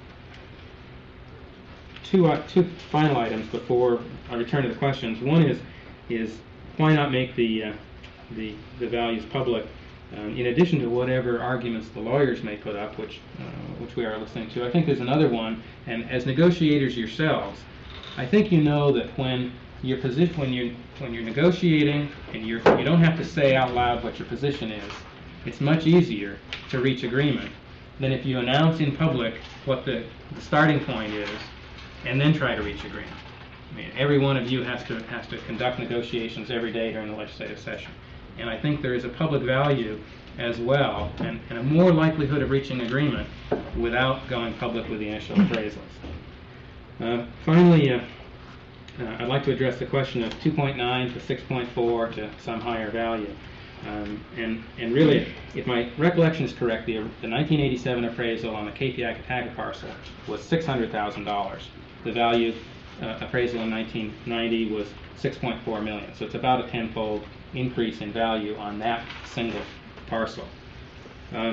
two uh, two final items before I return to the questions. One is is why not make the uh, the the values public? Um, in addition to whatever arguments the lawyers may put up, which uh, which we are listening to, I think there's another one. And as negotiators yourselves, I think you know that when your position, when you're when you're negotiating, and you're you don't have to say out loud what your position is. It's much easier to reach agreement than if you announce in public what the, the starting point is, and then try to reach agreement. I mean, every one of you has to has to conduct negotiations every day during the legislative session, and I think there is a public value as well, and, and a more likelihood of reaching agreement without going public with the initial appraisals. Uh, finally. Uh, Uh, I'd like to address the question of two point nine to six point four to some higher value. Um, and, and really, if my recollection is correct, the, the nineteen eighty-seven appraisal on the Cape Yakataga parcel was six hundred thousand dollars. The value uh, appraisal in nineteen ninety was six point four million dollars. So it's about a tenfold increase in value on that single parcel. Uh,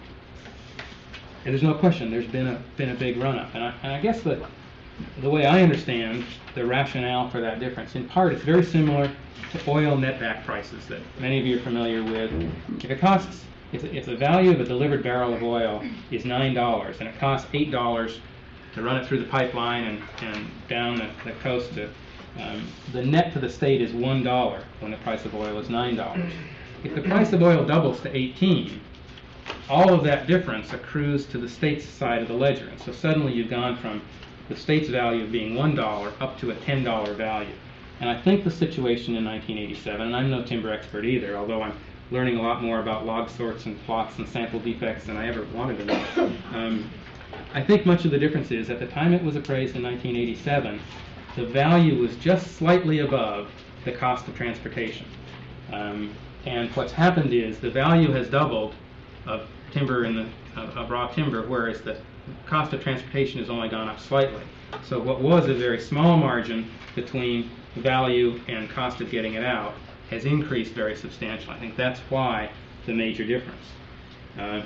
and there's no question, there's been a, been a big run-up. And I, and I guess the The way I understand the rationale for that difference, in part, it's very similar to oil netback prices that many of you are familiar with. If it costs, if, if the value of a delivered barrel of oil is nine dollars and it costs eight dollars to run it through the pipeline and, and down the, the coast, to, um, the net to the state is one dollar when the price of oil is nine dollars. If the price of oil doubles to eighteen, all of that difference accrues to the state's side of the ledger. And so suddenly you've gone from the state's value of being one dollar up to a ten dollar value. And I think the situation in nineteen eighty-seven, and I'm no timber expert either, although I'm learning a lot more about log sorts and plots and sample defects than I ever wanted to know. Um, I think much of the difference is at the time it was appraised in nineteen eighty-seven, the value was just slightly above the cost of transportation. Um, and what's happened is the value has doubled of timber in the of, of raw timber, whereas the cost of transportation has only gone up slightly. So what was a very small margin between value and cost of getting it out has increased very substantially. I think that's why the major difference. Uh,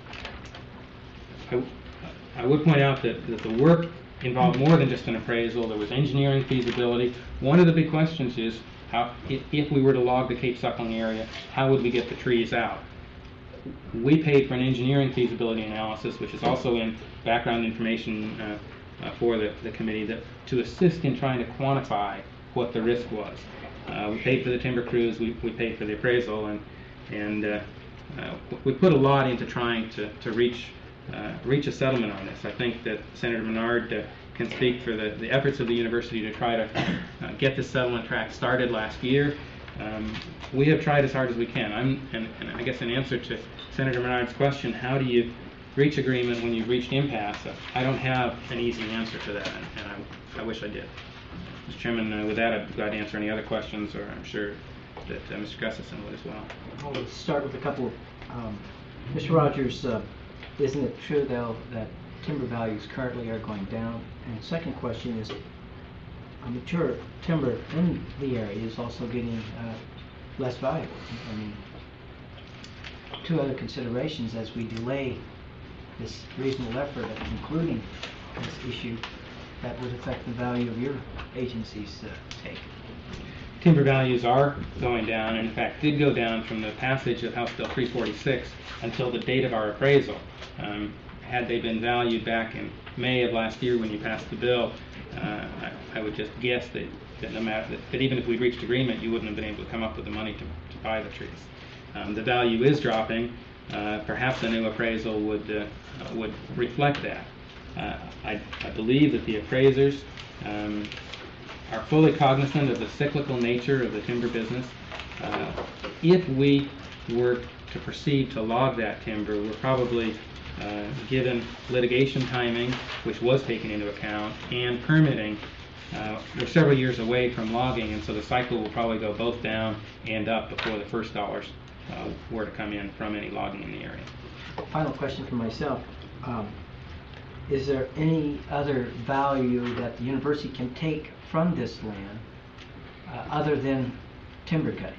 I, I would point out that, that the work involved more than just an appraisal. There was engineering feasibility. One of the big questions is How, if, if we were to log the Cape Suckling area, how would we get the trees out? We paid for an engineering feasibility analysis, which is also in background information uh, uh, for the, the committee, that, to assist in trying to quantify what the risk was. Uh, we paid for the timber crews, we, we paid for the appraisal, and, and uh, uh, we put a lot into trying to, to reach, uh, reach a settlement on this. I think that Senator Menard uh, can speak for the, the efforts of the university to try to uh, get this settlement track started last year. Um, we have tried as hard as we can. I'm, and, and I guess in answer to Senator Menard's question, how do you reach agreement when you've reached impasse? I don't have an easy answer to that, and, and I, I wish I did. Mister Chairman, uh, with that, I'd be glad to answer any other questions, or I'm sure that uh, Mister Gustafson would as well. I'll start with a couple. Um, Mister Rogers, uh, isn't it true, though, that timber values currently are going down? And second question is, uh, mature timber in the area is also getting uh, less valuable. I mean, two other considerations as we delay this reasonable effort at concluding this issue that would affect the value of your agency's uh, take. Timber values are going down, and in fact did go down from the passage of House Bill three forty-six until the date of our appraisal. Um, had they been valued back in May of last year when you passed the bill, uh, I, I would just guess that, that no matter that, that even if we'd reached agreement, you wouldn't have been able to come up with the money to, to buy the trees. Um, the value is dropping. Uh, perhaps a new appraisal would uh, would reflect that. Uh, I, I believe that the appraisers um, are fully cognizant of the cyclical nature of the timber business. Uh, if we were to proceed to log that timber, we're probably uh, given litigation timing, which was taken into account, and permitting. Uh, we're several years away from logging, and so the cycle will probably go both down and up before the first dollars uh, were to come in from any logging in the area. Final question for myself. Um, Is there any other value that the university can take from this land uh, other than timber cutting?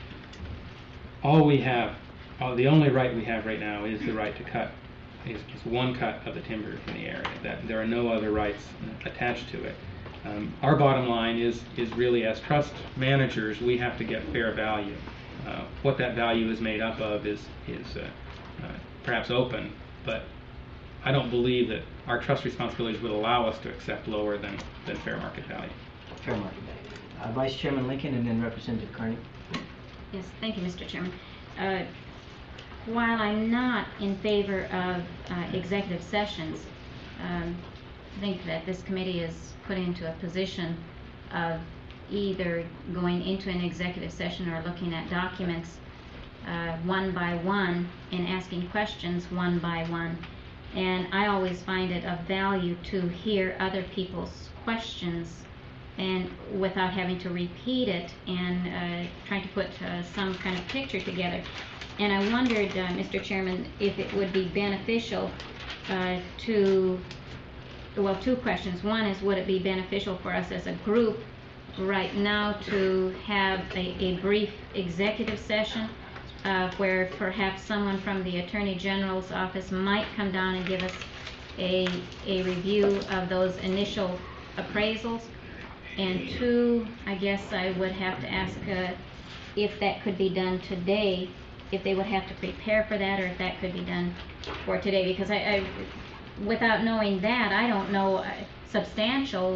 All we have, uh, the only right we have right now is the right to cut, is, is one cut of the timber in the area. That there are no other rights attached to it. Um, our bottom line is is really, as trust managers, we have to get fair value. Uh, what that value is made up of is is uh, uh, perhaps open, but I don't believe that our trust responsibilities would allow us to accept lower than, than fair market value. Fair market value. Uh, Vice Chairman Lincoln and then Representative Carney. Yes, thank you, Mister Chairman. Uh, while I'm not in favor of uh, executive sessions, um, I think that this committee is put into a position of either going into an executive session or looking at documents uh, one by one and asking questions one by one. And I always find it of value to hear other people's questions and without having to repeat it and uh, trying to put uh, some kind of picture together. And I wondered, uh, Mister Chairman, if it would be beneficial uh, to, well, two questions. One is, would it be beneficial for us as a group right now to have a, a brief executive session Uh, where perhaps someone from the Attorney General's office might come down and give us a, a review of those initial appraisals? And two, I guess I would have to ask uh, if that could be done today, if they would have to prepare for that, or if that could be done for today, because I, I without knowing that, I don't know, uh, substantial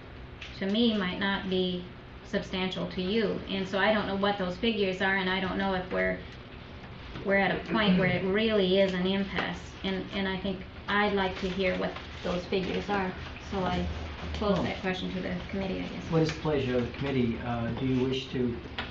to me might not be substantial to you, and so I don't know what those figures are, and I don't know if we're we're at a point where it really is an impasse, and and I think I'd like to hear what those figures are, so I pose that question to the committee, I guess. What is the pleasure of the committee? Uh, do you wish to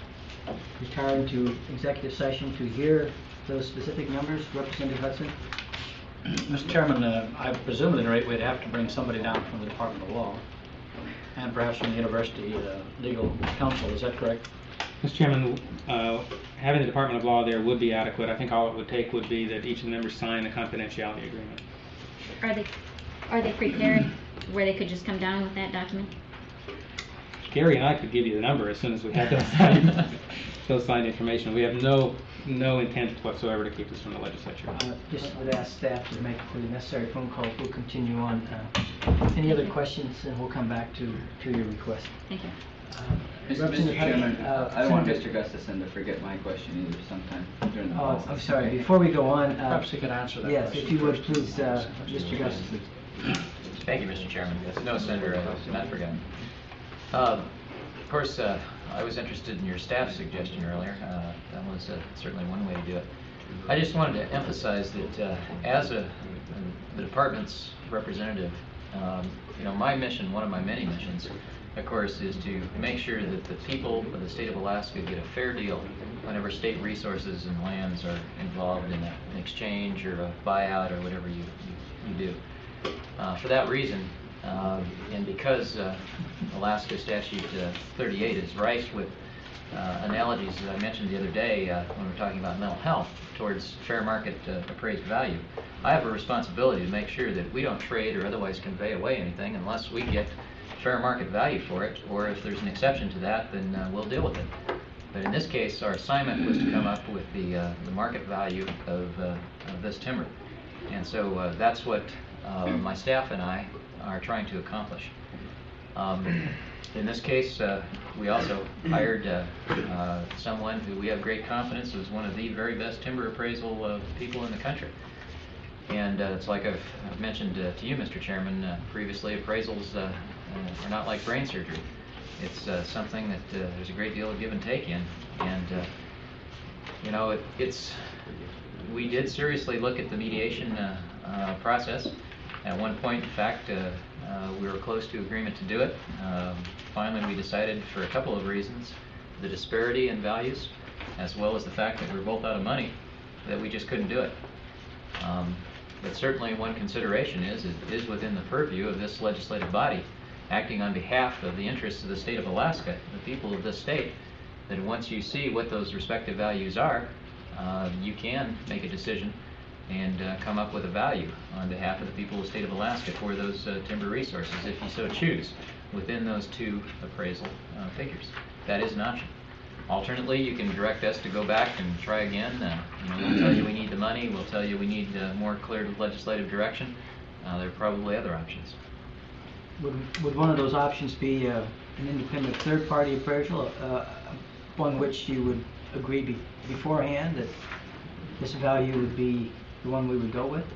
return to executive session to hear those specific numbers? Representative Hudson? Mister Chairman, uh, I presume at any rate we'd have to bring somebody down from the Department of Law and perhaps from the University uh, Legal Counsel. Is that correct? Mister Chairman, uh, having the Department of Law there would be adequate. I think all it would take would be that each of the members sign a confidentiality agreement. Are they are they prepared where they could just come down with that document? Gary and I could give you the number as soon as we had those signed, those signed information. We have no no intent whatsoever to keep this from the legislature. Uh, just would ask staff to make the necessary phone calls. We'll continue on. Uh, any other questions, and we'll come back to, to your request. Thank you. Mister Representative Chairman, uh, I don't want Senator- Mister Gustafson to forget my question either sometime during the Oh, process. I'm sorry, before we go on. uh, Perhaps you could answer that Yes, question if you would, first. please, uh, Mister Gustafson. Thank you, Mister Chairman. No, Senator, I have not forgotten. Uh, Of course, uh, I was interested in your staff suggestion earlier. Uh, That was uh, certainly one way to do it. I just wanted to emphasize that uh, as a, the department's representative, um, you know, my mission, one of my many missions, of course, is to make sure that the people of the state of Alaska get a fair deal whenever state resources and lands are involved in a- an exchange or a buyout or whatever you, you, you do. Uh, for that reason, um, and because uh, Alaska Statute uh, thirty-eight is rife with uh, analogies that I mentioned the other day uh, when we were talking about mental health towards fair market uh, appraised value, I have a responsibility to make sure that we don't trade or otherwise convey away anything unless we get fair market value for it, or if there's an exception to that, then uh, we'll deal with it. But in this case, our assignment was to come up with the, uh, the market value of, uh, of this timber. And so uh, that's what uh, my staff and I are trying to accomplish. Um, in this case, uh, we also hired uh, uh, someone who we have great confidence was one of the very best timber appraisal uh, people in the country. And uh, it's like I've, I've mentioned uh, to you, Mister Chairman, uh, previously, appraisals uh, uh, are not like brain surgery. It's uh, something that uh, there's a great deal of give and take in. And, uh, you know, it, it's, we did seriously look at the mediation uh, uh, process. At one point, in fact, uh, uh, we were close to agreement to do it. Um, finally, we decided for a couple of reasons, the disparity in values, as well as the fact that we were both out of money, that we just couldn't do it. Um, but certainly one consideration is it is within the purview of this legislative body, acting on behalf of the interests of the state of Alaska, the people of this state, that once you see what those respective values are, uh, you can make a decision and uh, come up with a value on behalf of the people of the state of Alaska for those uh, timber resources, if you so choose, within those two appraisal uh, figures. That is an option. Alternately, you can direct us to go back and try again. Uh, you know, we'll tell you we need the money. We'll tell you we need uh, more clear legislative direction. Uh, there are probably other options. Would, would one of those options be uh, an independent third-party appraisal, uh, upon which you would agree be beforehand that this value would be the one we would go with?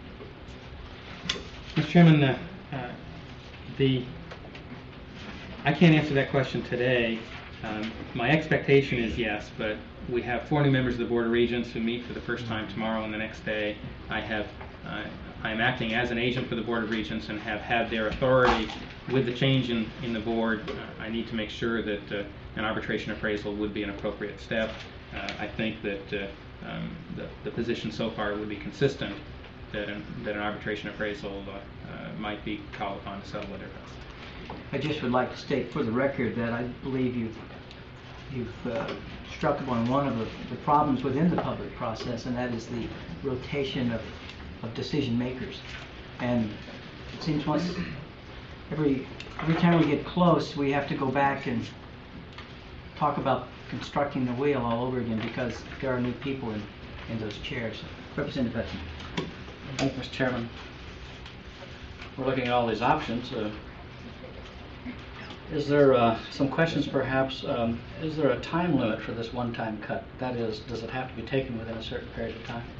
Mister Chairman, uh, uh, the, I can't answer that question today. Um, my expectation is yes, but we have four new members of the Board of Regents who meet for the first time tomorrow and the next day. I have, uh, I am acting as an agent for the Board of Regents and have had their authority with the change in, in the board. Uh, I need to make sure that uh, an arbitration appraisal would be an appropriate step. Uh, I think that uh, um, the, the position so far would be consistent that an, that an arbitration appraisal uh, uh, might be called upon to settle whatever else. I just would like to state for the record that I believe you've, you've uh, struck upon one of the, the problems within the public process, and that is the rotation of, of decision makers. And it seems once, every, every time we get close, we have to go back and talk about constructing the wheel all over again because there are new people in, in those chairs. Representative Hudson. Thank you, Mister Chairman. We're looking at all these options. Uh, Is there uh, some questions perhaps? Um, is there a time limit for this one-time cut? That is, does it have to be taken within a certain period of time?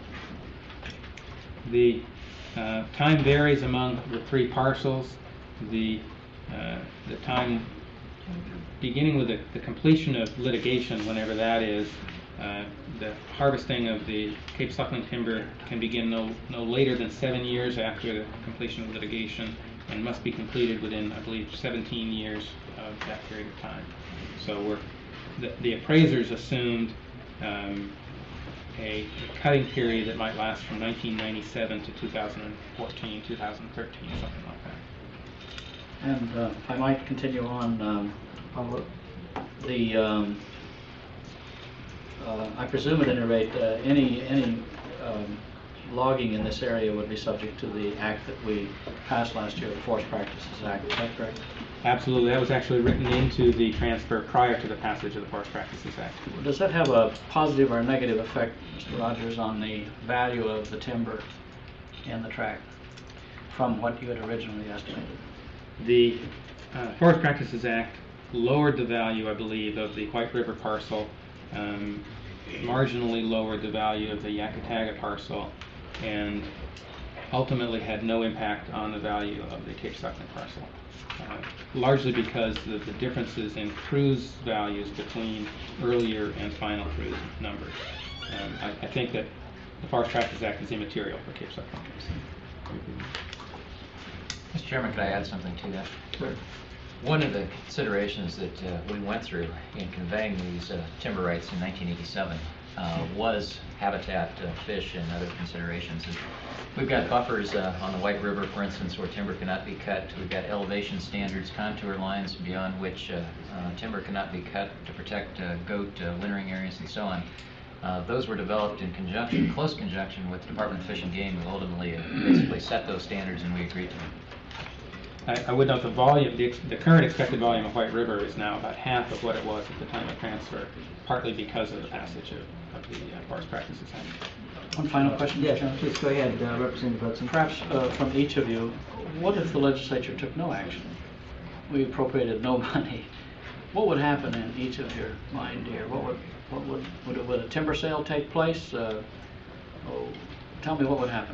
The uh, time varies among the three parcels. The, uh, the time beginning with the, the completion of litigation, whenever that is, uh, the harvesting of the Cape Suckling timber can begin no, no later than seven years after the completion of litigation and must be completed within, I believe, seventeen years of that period of time. So we're, the, the appraisers assumed um, a cutting period that might last from nineteen ninety-seven to two thousand fourteen, two thousand thirteen, something like that. And uh, if I might continue on, um, the um, uh, I presume at any rate uh, any any um, logging in this area would be subject to the act that we passed last year, the Forest Practices Act. Is that correct? Absolutely. That was actually written into the transfer prior to the passage of the Forest Practices Act. Does that have a positive or a negative effect, Mister Rogers, on the value of the timber in the tract from what you had originally estimated? The uh, Forest Practices Act lowered the value, I believe, of the White River parcel, um, marginally lowered the value of the Yakataga parcel, and ultimately had no impact on the value of the Cape Suckling parcel, uh, largely because of the differences in cruise values between earlier and final cruise numbers. Um, I, I think that the Forest Practices Act is immaterial for Cape Suckling. Mister Chairman, could I add something to that? Sure. One of the considerations that uh, we went through in conveying these uh, timber rights in nineteen eighty-seven uh, was habitat, uh, fish, and other considerations. And we've got buffers uh, on the White River, for instance, where timber cannot be cut. We've got elevation standards, contour lines beyond which uh, uh, timber cannot be cut to protect uh, goat uh, wintering areas and so on. Uh, those were developed in conjunction, close conjunction with the Department of Fish and Game, who ultimately uh, basically set those standards, and we agreed to them. I, I would note the volume, the, ex the current expected volume of White River is now about half of what it was at the time of transfer, partly because of the passage of, of the uh, Forest Practices Act. One final question, Mister Yes, Chairman. please go ahead, uh, Representative Hudson. Perhaps uh, from each of you, what if the legislature took no action? We appropriated no money. What would happen in each of your mind here? What would, what would, would, it, would a timber sale take place? Uh, oh, tell me what would happen.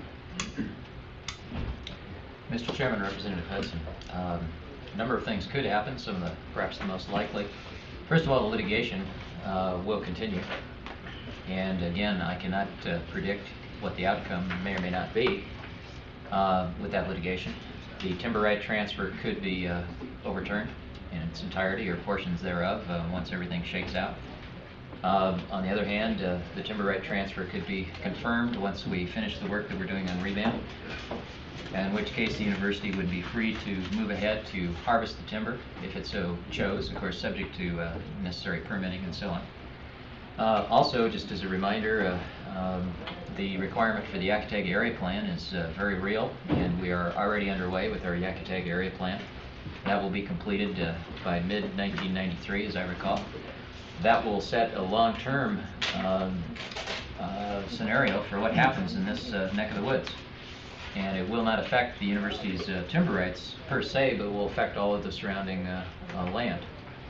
Mister Chairman, Representative Hudson, um, a number of things could happen, some of the, perhaps the most likely. First of all, the litigation uh, will continue. And again, I cannot uh, predict what the outcome may or may not be uh, with that litigation. The timber right transfer could be uh, overturned in its entirety or portions thereof uh, once everything shakes out. Uh, on the other hand, uh, the timber right transfer could be confirmed once we finish the work that we're doing on revamp, in which case the university would be free to move ahead to harvest the timber if it so chose, of course subject to uh, necessary permitting and so on. Uh, also, just as a reminder, uh, um, the requirement for the Yakataga Area Plan is uh, very real, and we are already underway with our Yakataga Area Plan. That will be completed uh, by mid nineteen ninety-three, as I recall. That will set a long-term um, uh, scenario for what happens in this uh, neck of the woods. And it will not affect the university's uh, timber rights per se, but will affect all of the surrounding uh, uh, land.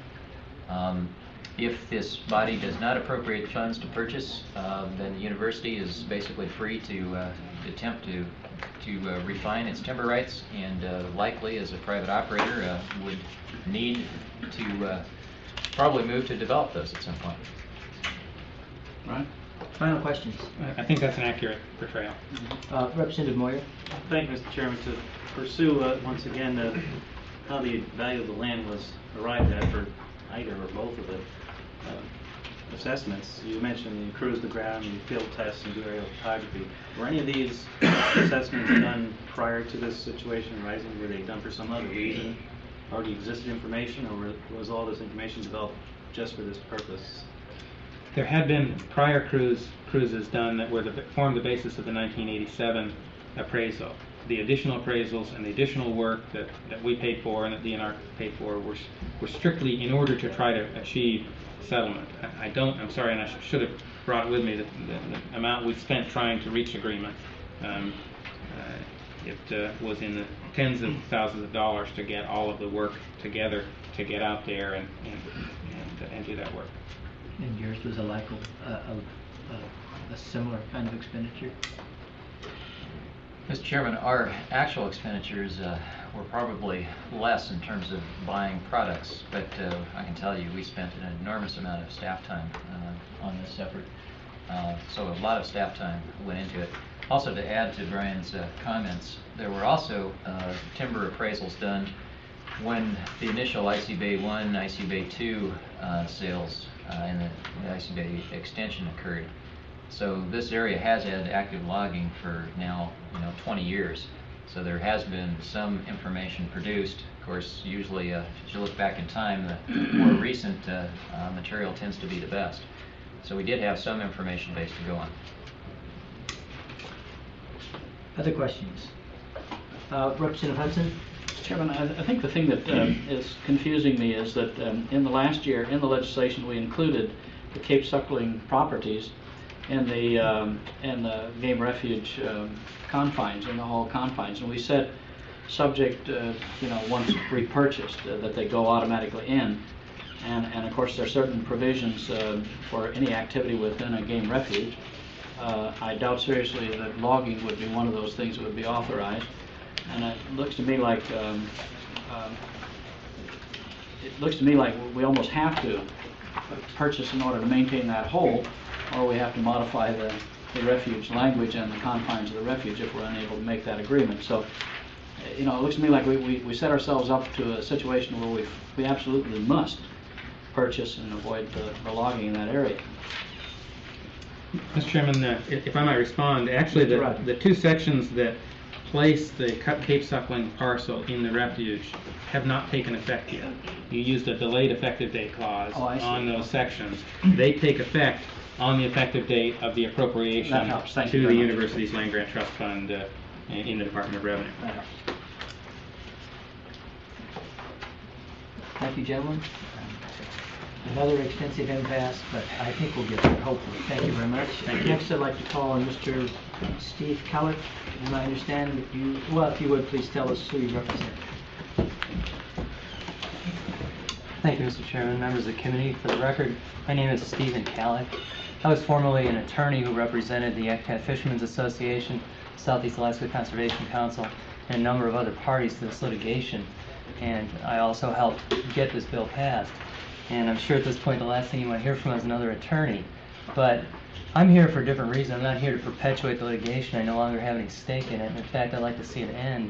Um, if this body does not appropriate funds to purchase, uh, then the university is basically free to uh, attempt to to uh, refine its timber rights, and uh, likely, as a private operator, uh, would need to uh, probably move to develop those at some point. Right. Final questions. I think that's an accurate portrayal. Uh, Representative Moyer. Thank you, Mister Chairman. To pursue uh, once again uh, how the value of the land was arrived at for either or both of the uh, assessments. You mentioned you cruise the ground, you field tests, and do aerial photography. Were any of these assessments done prior to this situation arising? Were they done for some other reason? Already existed information, or was all this information developed just for this purpose? There had been prior cruise cruises done that were the, formed the basis of the nineteen eighty-seven appraisal. The additional appraisals and the additional work that, that we paid for and that D N R paid for were, were strictly in order to try to achieve settlement. I, I don't, I'm sorry, and I sh should have brought it with me, the, the, the amount we spent trying to reach agreement. Um, uh, it uh, was in the tens of thousands of dollars to get all of the work together to get out there and, and, and, and do that work. And yours was a like of, uh, of uh, a similar kind of expenditure? Mister Chairman, our actual expenditures uh, were probably less in terms of buying products, but uh, I can tell you we spent an enormous amount of staff time uh, on this effort. Uh, so a lot of staff time went into it. Also, to add to Brian's uh, comments, there were also uh, timber appraisals done when the initial I C Bay one, I C Bay two uh, sales uh, and the, the I C Bay extension occurred. So this area has had active logging for now, you know, twenty years. So there has been some information produced. Of course, usually, uh, if you look back in time, the more recent uh, uh, material tends to be the best. So we did have some information base to go on. Other questions? Uh, Representative Hudson? Chairman, I, I think the thing that um, is confusing me is that um, in the last year, in the legislation, we included the Cape Suckling properties in the um, in the game refuge um, confines, in the whole confines, and we said, subject, uh, you know, once repurchased, uh, that they go automatically in. And, and of course, there are certain provisions uh, for any activity within a game refuge. Uh, I doubt seriously that logging would be one of those things that would be authorized. And it looks to me like um, um, it looks to me like we almost have to purchase in order to maintain that whole, or we have to modify the, the refuge language and the confines of the refuge if we're unable to make that agreement. So, you know, it looks to me like we, we, we set ourselves up to a situation where we, we absolutely must purchase and avoid the, the logging in that area. Mister Chairman, uh, if if I might respond, actually the, the two sections that place the Cape Suckling parcel in the refuge have not taken effect yet. You used a delayed effective date clause Oh, I see. on those sections. They take effect on the effective date of the appropriation That helps. Thank to you the very much. University's Land Grant Trust Fund uh, in in the Department of Revenue. That helps. Thank you, gentlemen. Another extensive impasse, but I think we'll get there, hopefully. Thank you very much. Thank you. Next, I'd like to call on Mister Steve Callett, and I understand that you, well, if you would, please tell us who you represent. Thank you, Mister Chairman, members of the committee. For the record, my name is Stephen Callett. I was formerly an attorney who represented the Yakutat Fishermen's Association, Southeast Alaska Conservation Council, and a number of other parties to this litigation. And I also helped get this bill passed. And I'm sure at this point the last thing you want to hear from is another attorney. But I'm here for a different reason. I'm not here to perpetuate the litigation. I no longer have any stake in it. In fact, I'd like to see it end.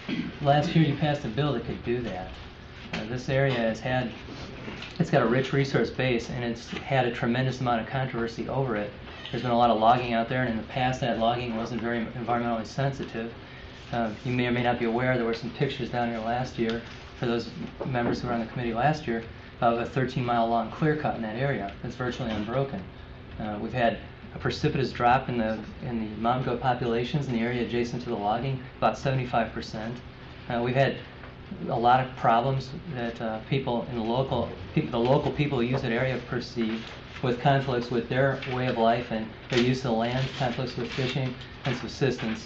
Last year you passed a bill that could do that. Uh, this area has had, it's got a rich resource base, and it's had a tremendous amount of controversy over it. There's been a lot of logging out there, and in the past that logging wasn't very environmentally sensitive. Uh, you may or may not be aware there were some pictures down here last year, for those members who were on the committee last year, of a thirteen mile long clear cut in that area that's virtually unbroken. Uh, we've had a precipitous drop in the in the mountain goat populations in the area adjacent to the logging, about seventy-five percent. Uh, we've had a lot of problems that uh, people in the local people, the local people who use that area perceive, with conflicts with their way of life and their use of the land, conflicts with fishing and subsistence.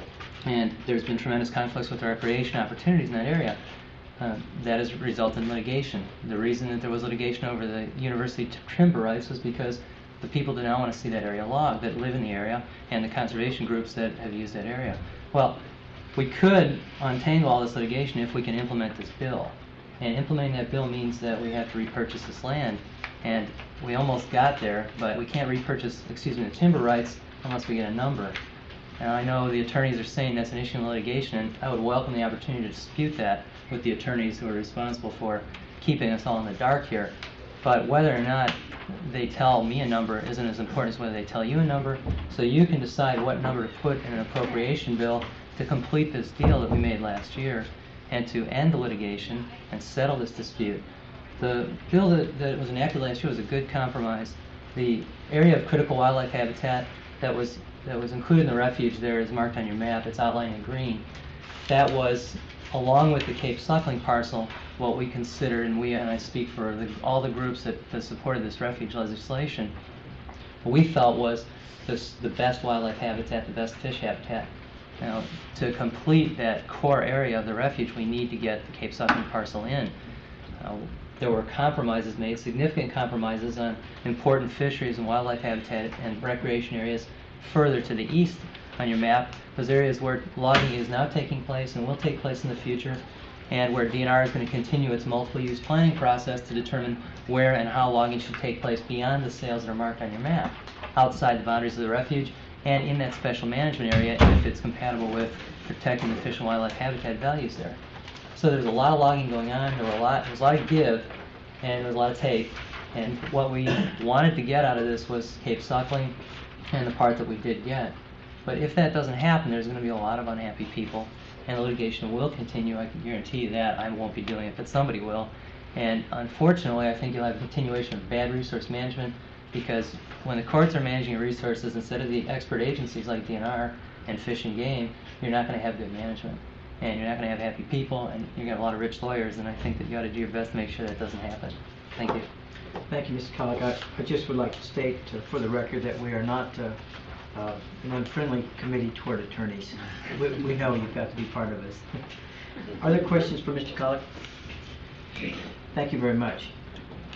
And there's been tremendous conflicts with recreation opportunities in that area. Uh, that has resulted in litigation. The reason that there was litigation over the university t- timber rights was because the people did not want to see that area logged that live in the area, and the conservation groups that have used that area. Well, we could untangle all this litigation if we can implement this bill. And implementing that bill means that we have to repurchase this land. And we almost got there, but we can't repurchase, excuse me, the timber rights unless we get a number. Now, I know the attorneys are saying that's an issue in litigation, and I would welcome the opportunity to dispute that with the attorneys who are responsible for keeping us all in the dark here. But whether or not they tell me a number isn't as important as whether they tell you a number, so you can decide what number to put in an appropriation bill to complete this deal that we made last year and to end the litigation and settle this dispute. The bill that, that was enacted last year was a good compromise. The area of critical wildlife habitat that was that was included in the refuge there is marked on your map. It's outlined in green. That was, along with the Cape Suckling parcel, what we considered, and we and I speak for the, all the groups that, that supported this refuge legislation, what we felt was this, the best wildlife habitat, the best fish habitat. Now, to complete that core area of the refuge, we need to get the Cape Suckling parcel in. Uh, there were compromises made, significant compromises on important fisheries and wildlife habitat and recreation areas further to the east on your map. Those areas where logging is now taking place and will take place in the future, and where D N R is going to continue its multiple use planning process to determine where and how logging should take place beyond the sales that are marked on your map, outside the boundaries of the refuge, and in that special management area if it's compatible with protecting the fish and wildlife habitat values there. So there's a lot of logging going on, there were a lot, there was a lot of give, and there was a lot of take, and what we wanted to get out of this was Cape Suckling and the part that we did get. But if that doesn't happen, there's going to be a lot of unhappy people, and the litigation will continue. I can guarantee you that. I won't be doing it, but somebody will. And unfortunately, I think you'll have a continuation of bad resource management, because when the courts are managing resources instead of the expert agencies like D N R and Fish and Game, you're not going to have good management. And you're not going to have happy people, and you're going to have a lot of rich lawyers, and I think that you ought to do your best to make sure that doesn't happen. Thank you. Thank you, Mister Collick. I, I just would like to state uh, for the record that we are not uh, uh, an unfriendly committee toward attorneys. We, we know you've got to be part of this. Are there questions for Mister Collick? Thank you very much.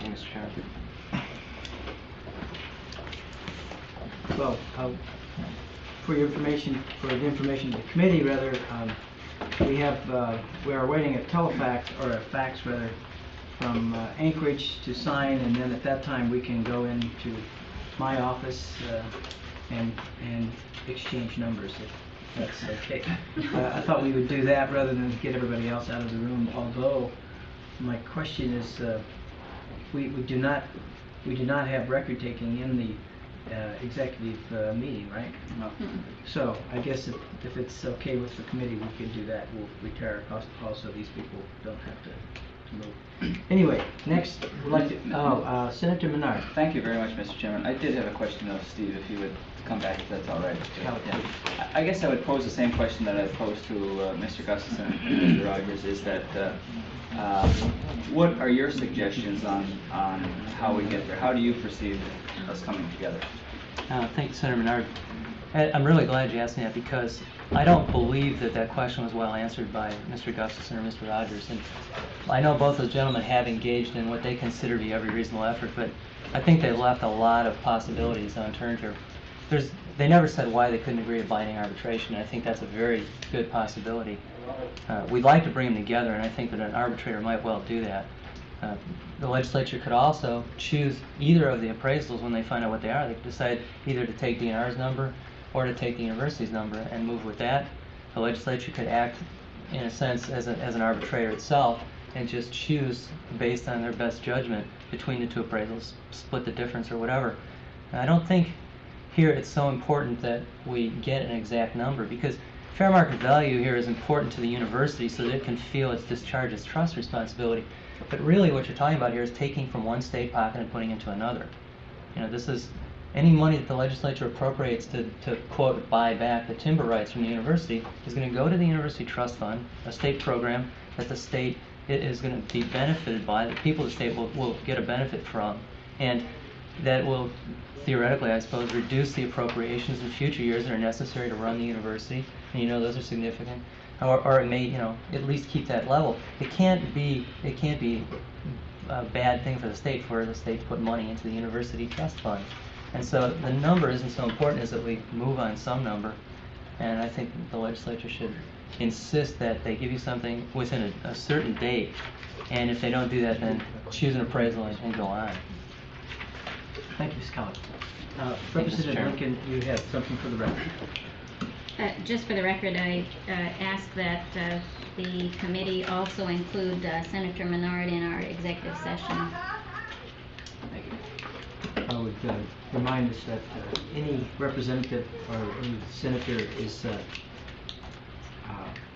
you, Mister Chairman. Well, uh, for your information, for the information of the committee, rather, um, we have, uh, we are awaiting a telefax, or a fax rather, from uh, Anchorage to sign, and then at that time we can go into my office uh, and and exchange numbers, if that's okay. Uh, I thought we would do that rather than get everybody else out of the room, although my question is, uh, we, we do not we do not have record taking in the uh, executive uh, meeting, right? No. So I guess if, if it's okay with the committee, we could do that. We'll retire cost also these people don't have to, to move. Anyway, next, we'd like to, oh, uh, Senator Menard. Thank you very much, Mister Chairman. I did have a question of Steve, if you would come back, if that's all right. Yeah. I I guess I would pose the same question that I posed to uh, Mister Gustafson and Mister Rogers, is that uh, uh, what are your suggestions on, on how we get there? How do you perceive us coming together? Uh, thank you, Senator Menard. I- I'm really glad you asked me that, because I don't believe that that question was well answered by Mister Gustafson or Mister Rogers. And I know both those gentlemen have engaged in what they consider to be every reasonable effort, but I think they left a lot of possibilities unturned here. There's, they never said why they couldn't agree to binding arbitration, and I think that's a very good possibility. Uh, we'd like to bring them together, and I think that an arbitrator might well do that. Uh, the legislature could also choose either of the appraisals when they find out what they are. They could decide either to take D N R's number or to take the university's number and move with that. The legislature could act, in a sense, as, a, as an arbitrator itself and just choose based on their best judgment between the two appraisals, split the difference or whatever. And I don't think here it's so important that we get an exact number, because fair market value here is important to the university so that it can feel its discharge its trust responsibility. But really what you're talking about here is taking from one state pocket and putting into another. You know, this is any money that the legislature appropriates to, to quote, buy back the timber rights from the university is going to go to the university trust fund, a state program that the state is going to be benefited by, the people of the state will, will get a benefit from. And that will theoretically, I suppose, reduce the appropriations in future years that are necessary to run the university. And you know those are significant. Or, or it may, you know, at least keep that level. It can't be, it can't be a bad thing for the state for the state to put money into the university trust fund. And so the number isn't so important as that we move on some number. And I think the legislature should insist that they give you something within a, a certain date. And if they don't do that, then choose an appraisal and, and go on. Thank you, Miz Collins. Uh, Thank you, Mister Representative Chairman. Lincoln, you have something for the record. Uh, Just for the record, I uh, ask that uh, the committee also include uh, Senator Menard in our executive session. Thank you. I would uh, remind us that uh, any representative or any senator is uh, uh,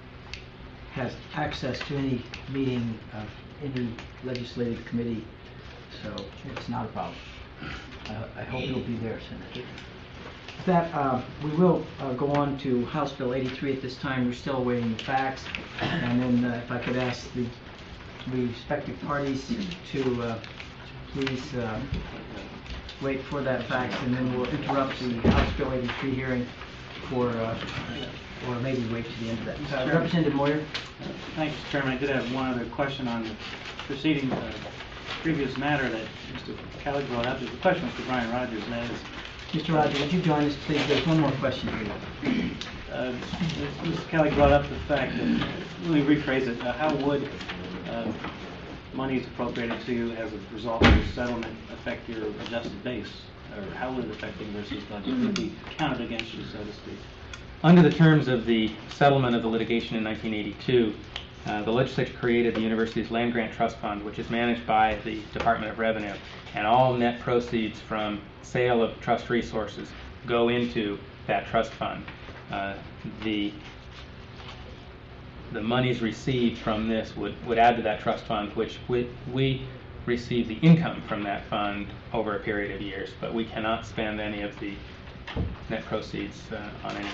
has access to any meeting of any legislative committee, so it's not a problem. Uh, I hope you'll be there, Senator. With that, uh, we will uh, go on to House Bill eighty-three at this time. We're still awaiting the facts. And then uh, if I could ask the respective parties to uh, please uh, wait for that fax, and then we'll interrupt the House Bill eighty-three hearing for, uh, or maybe wait to the end of that. Uh, Representative Moyer? Thank you, Mister Chairman. I did have one other question on the preceding, uh, previous matter that Mister Kelly brought up. There's a question Mister Brian Rogers, and that is, Mister Rogers, would you join us, please? There's one more question for you. uh, Mister Kelly brought up the fact that, let me rephrase it, uh, how would uh, monies appropriated to you as a result of your settlement affect your adjusted base? Or how would it affect the university's budget? Would it be counted against you, so to speak? Under the terms of the settlement of the litigation in nineteen eighty-two, uh, the legislature created the university's land grant trust fund, which is managed by the Department of Revenue, and all net proceeds from sale of trust resources go into that trust fund. Uh, the the monies received from this would, would add to that trust fund, which we, we receive the income from that fund over a period of years, but we cannot spend any of the net proceeds uh, on any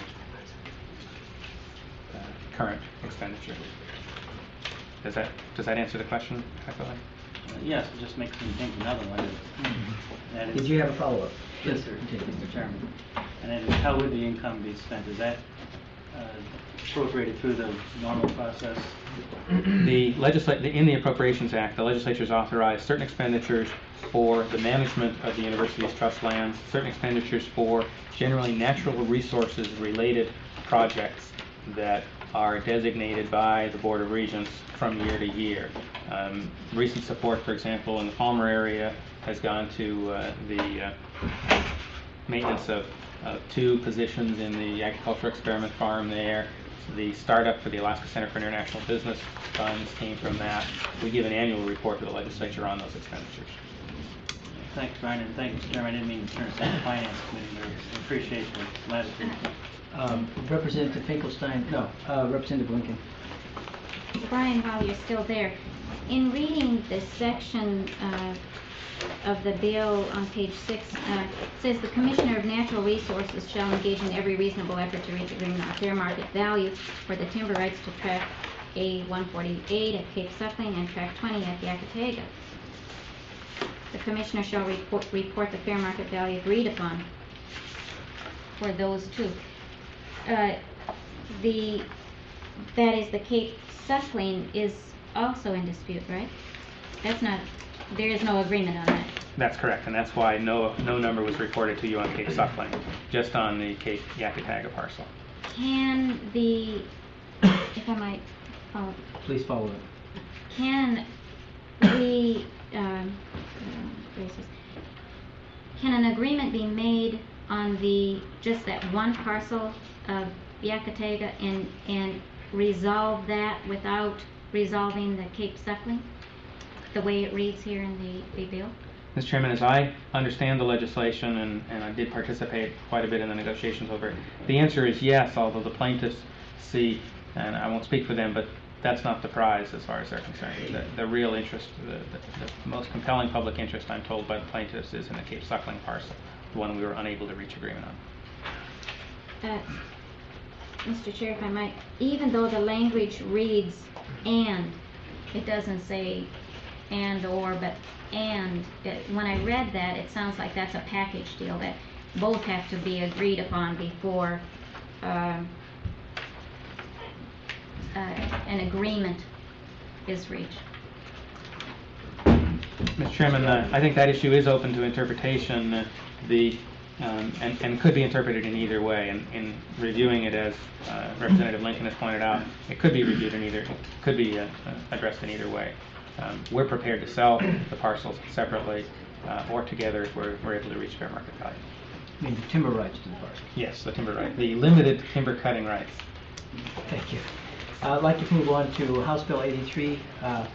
uh, current expenditure. Does that does that answer the question adequately? Uh, Yes, it just makes me think another one. is- that is- Did you have a follow-up? Yes, sir, Mister Chairman. And then how would the income be spent? Is that uh, appropriated through the normal process? The legisla- in the Appropriations Act, the legislature's authorized certain expenditures for the management of the university's trust lands, certain expenditures for generally natural resources related projects that are designated by the Board of Regents from year to year. Um, recent support, for example, in the Palmer area has gone to uh, the uh, maintenance of uh, two positions in the agricultural experiment farm there. The startup for the Alaska Center for International Business funds came from that. We give an annual report to the legislature on those expenditures. Thanks, Brian, and thank you, Mister Chairman. I didn't mean to turn aside the Finance Committee there. I appreciate your latitude. Um, Representative Finkelstein, no, uh, Representative Lincoln. Brian, while you're still there, in reading this section uh, of the bill on page six, uh, it says the Commissioner of Natural Resources shall engage in every reasonable effort to reach agreement on fair market value for the timber rights to tract A one forty-eight at Cape Suckling and tract twenty at Yakataga. The Commissioner shall report, report the fair market value agreed upon for those two. Uh, the that is the Cape Suckling is also in dispute, right? That's not. There is no agreement on that. That's correct, and that's why no no number was reported to you on Cape Suckling, just on the Cape Yakataga parcel. Can the, if I might follow. Please follow up. Can we, um, can an agreement be made on the just that one parcel of Yakataga and and resolve that without resolving the Cape Suckling, the way it reads here in the, the bill? Mister Chairman, as I understand the legislation, and, and I did participate quite a bit in the negotiations over it, the answer is yes, although the plaintiffs see, and I won't speak for them, but that's not the prize as far as they're concerned. The, the real interest, the, the, the most compelling public interest, I'm told by the plaintiffs, is in the Cape Suckling parcel, the one we were unable to reach agreement on. Uh, Mister Chair, if I might, even though the language reads and, it doesn't say and or, but and, it, when I read that, it sounds like that's a package deal, that both have to be agreed upon before um, uh, an agreement is reached. Mister Chairman, uh, I think that issue is open to interpretation. Uh, the Um, and, and could be interpreted in either way. And in reviewing it, as uh, Representative Lincoln has pointed out, it could be reviewed in either, could be uh, addressed in either way. Um, we're prepared to sell the parcels separately uh, or together if we're, we're able to reach fair market value. I mean, the timber rights to the parcel. Yes, the timber right, the limited timber cutting rights. Thank you. Uh, I'd like to move on to House Bill eighty-three. Uh,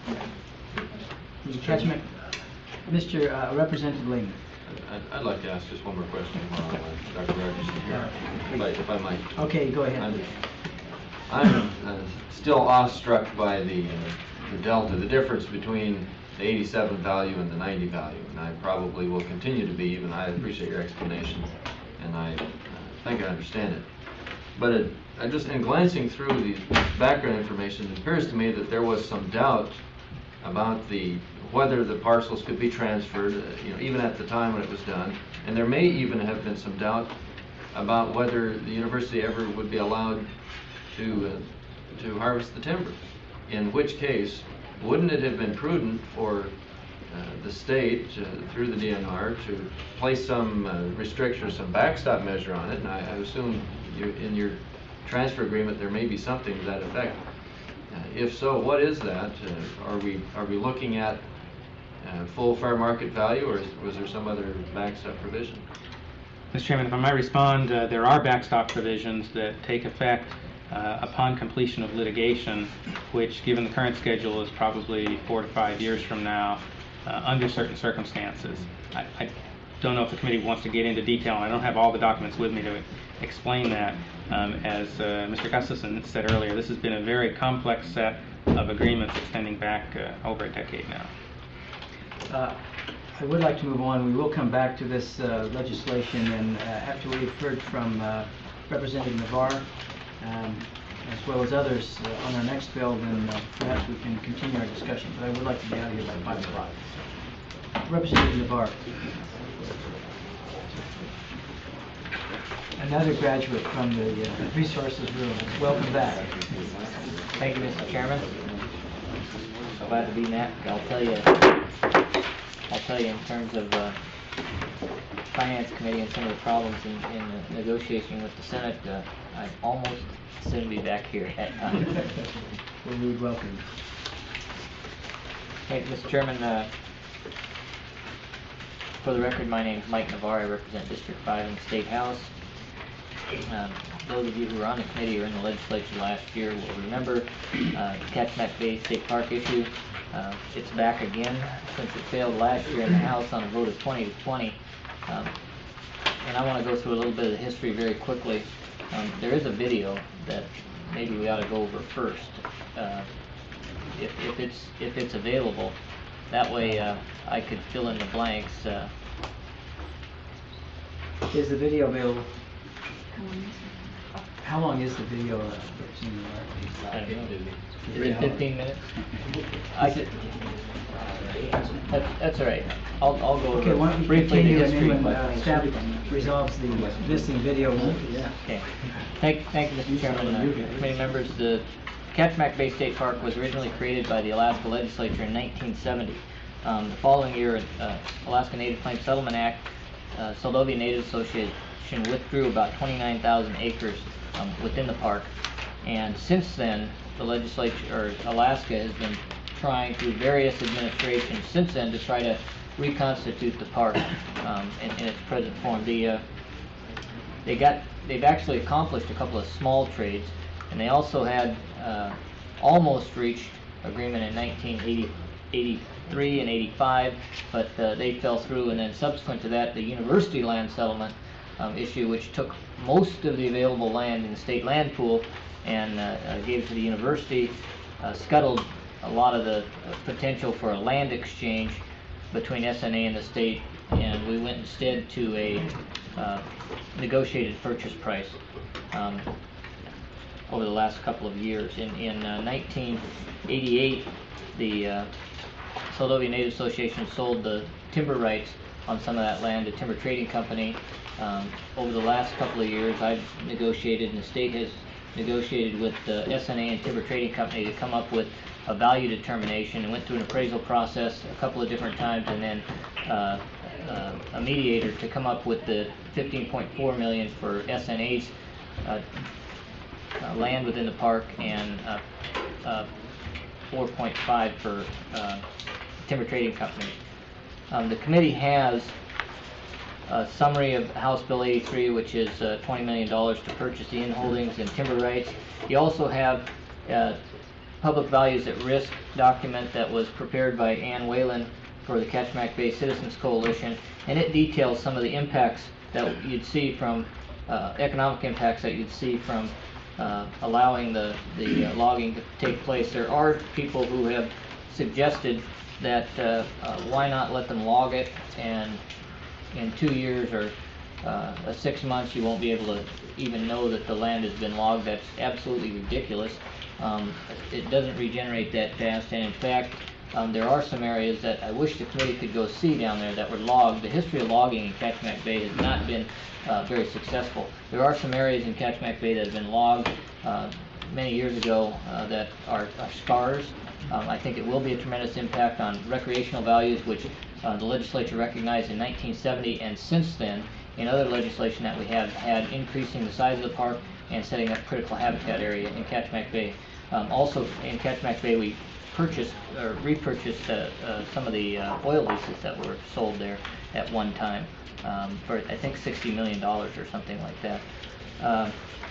the attachment, Mister Uh, Representative Lehman. I'd, I'd like to ask just one more question while uh, Doctor Rogers is here, if I, if I might. Okay, go ahead. I'm, I'm uh, still awestruck by the, uh, the delta, the difference between the eighty-seven value and the ninety value, and I probably will continue to be, even I appreciate your explanation, and I uh, think I understand it. But it, I just, in glancing through the background information, it appears to me that there was some doubt about the whether the parcels could be transferred, uh, you know, even at the time when it was done, and there may even have been some doubt about whether the university ever would be allowed to uh, to harvest the timber. In which case, wouldn't it have been prudent for uh, the state uh, through the D N R to place some uh, restriction or some backstop measure on it? And I, I assume you, in your transfer agreement there may be something to that effect. Uh, if so, what is that? Uh, are we are we looking at uh, full fair market value, or is, was there some other backstop provision? Mister Chairman, if I might respond, uh, there are backstop provisions that take effect uh, upon completion of litigation, which, given the current schedule, is probably four to five years from now, uh, under certain circumstances. I, I don't know if the committee wants to get into detail, and I don't have all the documents with me to explain that. Um, as uh, Mister Gustafson said earlier, this has been a very complex set of agreements extending back uh, over a decade now. Uh, I would like to move on. We will come back to this uh, legislation, and uh, after we've heard from uh, Representative Navarre, um, as well as others uh, on our next bill, then uh, perhaps we can continue our discussion. But I would like to be out of here by five o'clock. Representative Navarre. another graduate from the uh, resources room. Welcome back. Thank you, Mister Chairman. So glad to be back. I'll tell you, I'll tell you in terms of uh, Finance Committee and some of the problems in, in uh, negotiation with the Senate, uh, I'm almost soon to be back here at time. Well, we would welcome you. Hey, Mister Chairman, uh, for the record, my name is Mike Navarre. I represent District five in the State House. Um, those of you who were on the committee or in the legislature last year will remember uh, the Ketchmack Bay State Park issue. Uh, it's back again since it failed last year in the House on a vote of twenty to twenty. Um, and I want to go through a little bit of the history very quickly. Um, there is a video that maybe we ought to go over first, uh, if, if it's if it's available. That way uh, I could fill in the blanks. Uh, Is the video available? How long is the video? Uh, that's in the I don't know. Is it fifteen minutes? I could. That's, that's all right. I'll, I'll go Okay, over why don't you briefly the continue, and history. then when but- uh, staff resolves the missing video, we'll- yeah. Okay. Thank, thank you, Mister Chairman. Uh, committee members, the Ketchmack Bay State Park was originally created by the Alaska Legislature in nineteen seventy. Um, the following year, uh, Alaska Native Claims Settlement Act, uh, Soldovia Native Association withdrew about twenty-nine thousand acres um, within the park. And since then, the legislature, or Alaska, has been trying through various administrations since then to try to reconstitute the park um, in, in its present form. The, uh, they got, they've actually accomplished a couple of small trades, and they also had uh, almost reached agreement in nineteen eighty-three and eighty-five, but uh, they fell through. And then subsequent to that, the university land settlement um, issue, which took most of the available land in the state land pool and uh, uh, gave it to the university, uh, scuttled a lot of the uh, potential for a land exchange between S N A and the state, and we went instead to a uh, negotiated purchase price um, over the last couple of years. In, in uh, nineteen eighty-eight, the uh, Soldovia Native Association sold the timber rights on some of that land to Timber Trading Company. Um, over the last couple of years, I've negotiated, and the state has negotiated with the S N A and Timber Trading Company to come up with a value determination, and went through an appraisal process a couple of different times, and then uh, uh, a mediator to come up with the fifteen point four million dollars for S N A's uh, uh, land within the park, and uh, uh, four point five for uh, Timber Trading Company. Um, the committee has a summary of House Bill eighty-three, which is uh, twenty million dollars to purchase the in-holdings and timber rights. You also have uh, Public Values at Risk document that was prepared by Ann Whalen for the Ketchmack Bay Citizens Coalition, and it details some of the impacts that you'd see from, uh, economic impacts that you'd see from uh, allowing the, the uh, logging to take place. There are people who have suggested that uh, uh, why not let them log it, and in two years or uh, six months you won't be able to even know that the land has been logged. That's absolutely ridiculous. Um, it doesn't regenerate that fast, and in fact um, there are some areas that I wish the committee could go see down there that were logged. The history of logging in Ketchmack Bay has not been uh, very successful. There are some areas in Ketchmack Bay that have been logged uh, many years ago uh, that are, are scars. Um, I think it will be a tremendous impact on recreational values, which uh, the legislature recognized in nineteen seventy, and since then in other legislation that we have had, increasing the size of the park and setting up critical habitat area in Ketchmack Bay. Um, also in Ketchmack Bay, we purchased or repurchased uh, uh, some of the uh, oil leases that were sold there at one time um, for I think sixty million dollars or something like that. Um,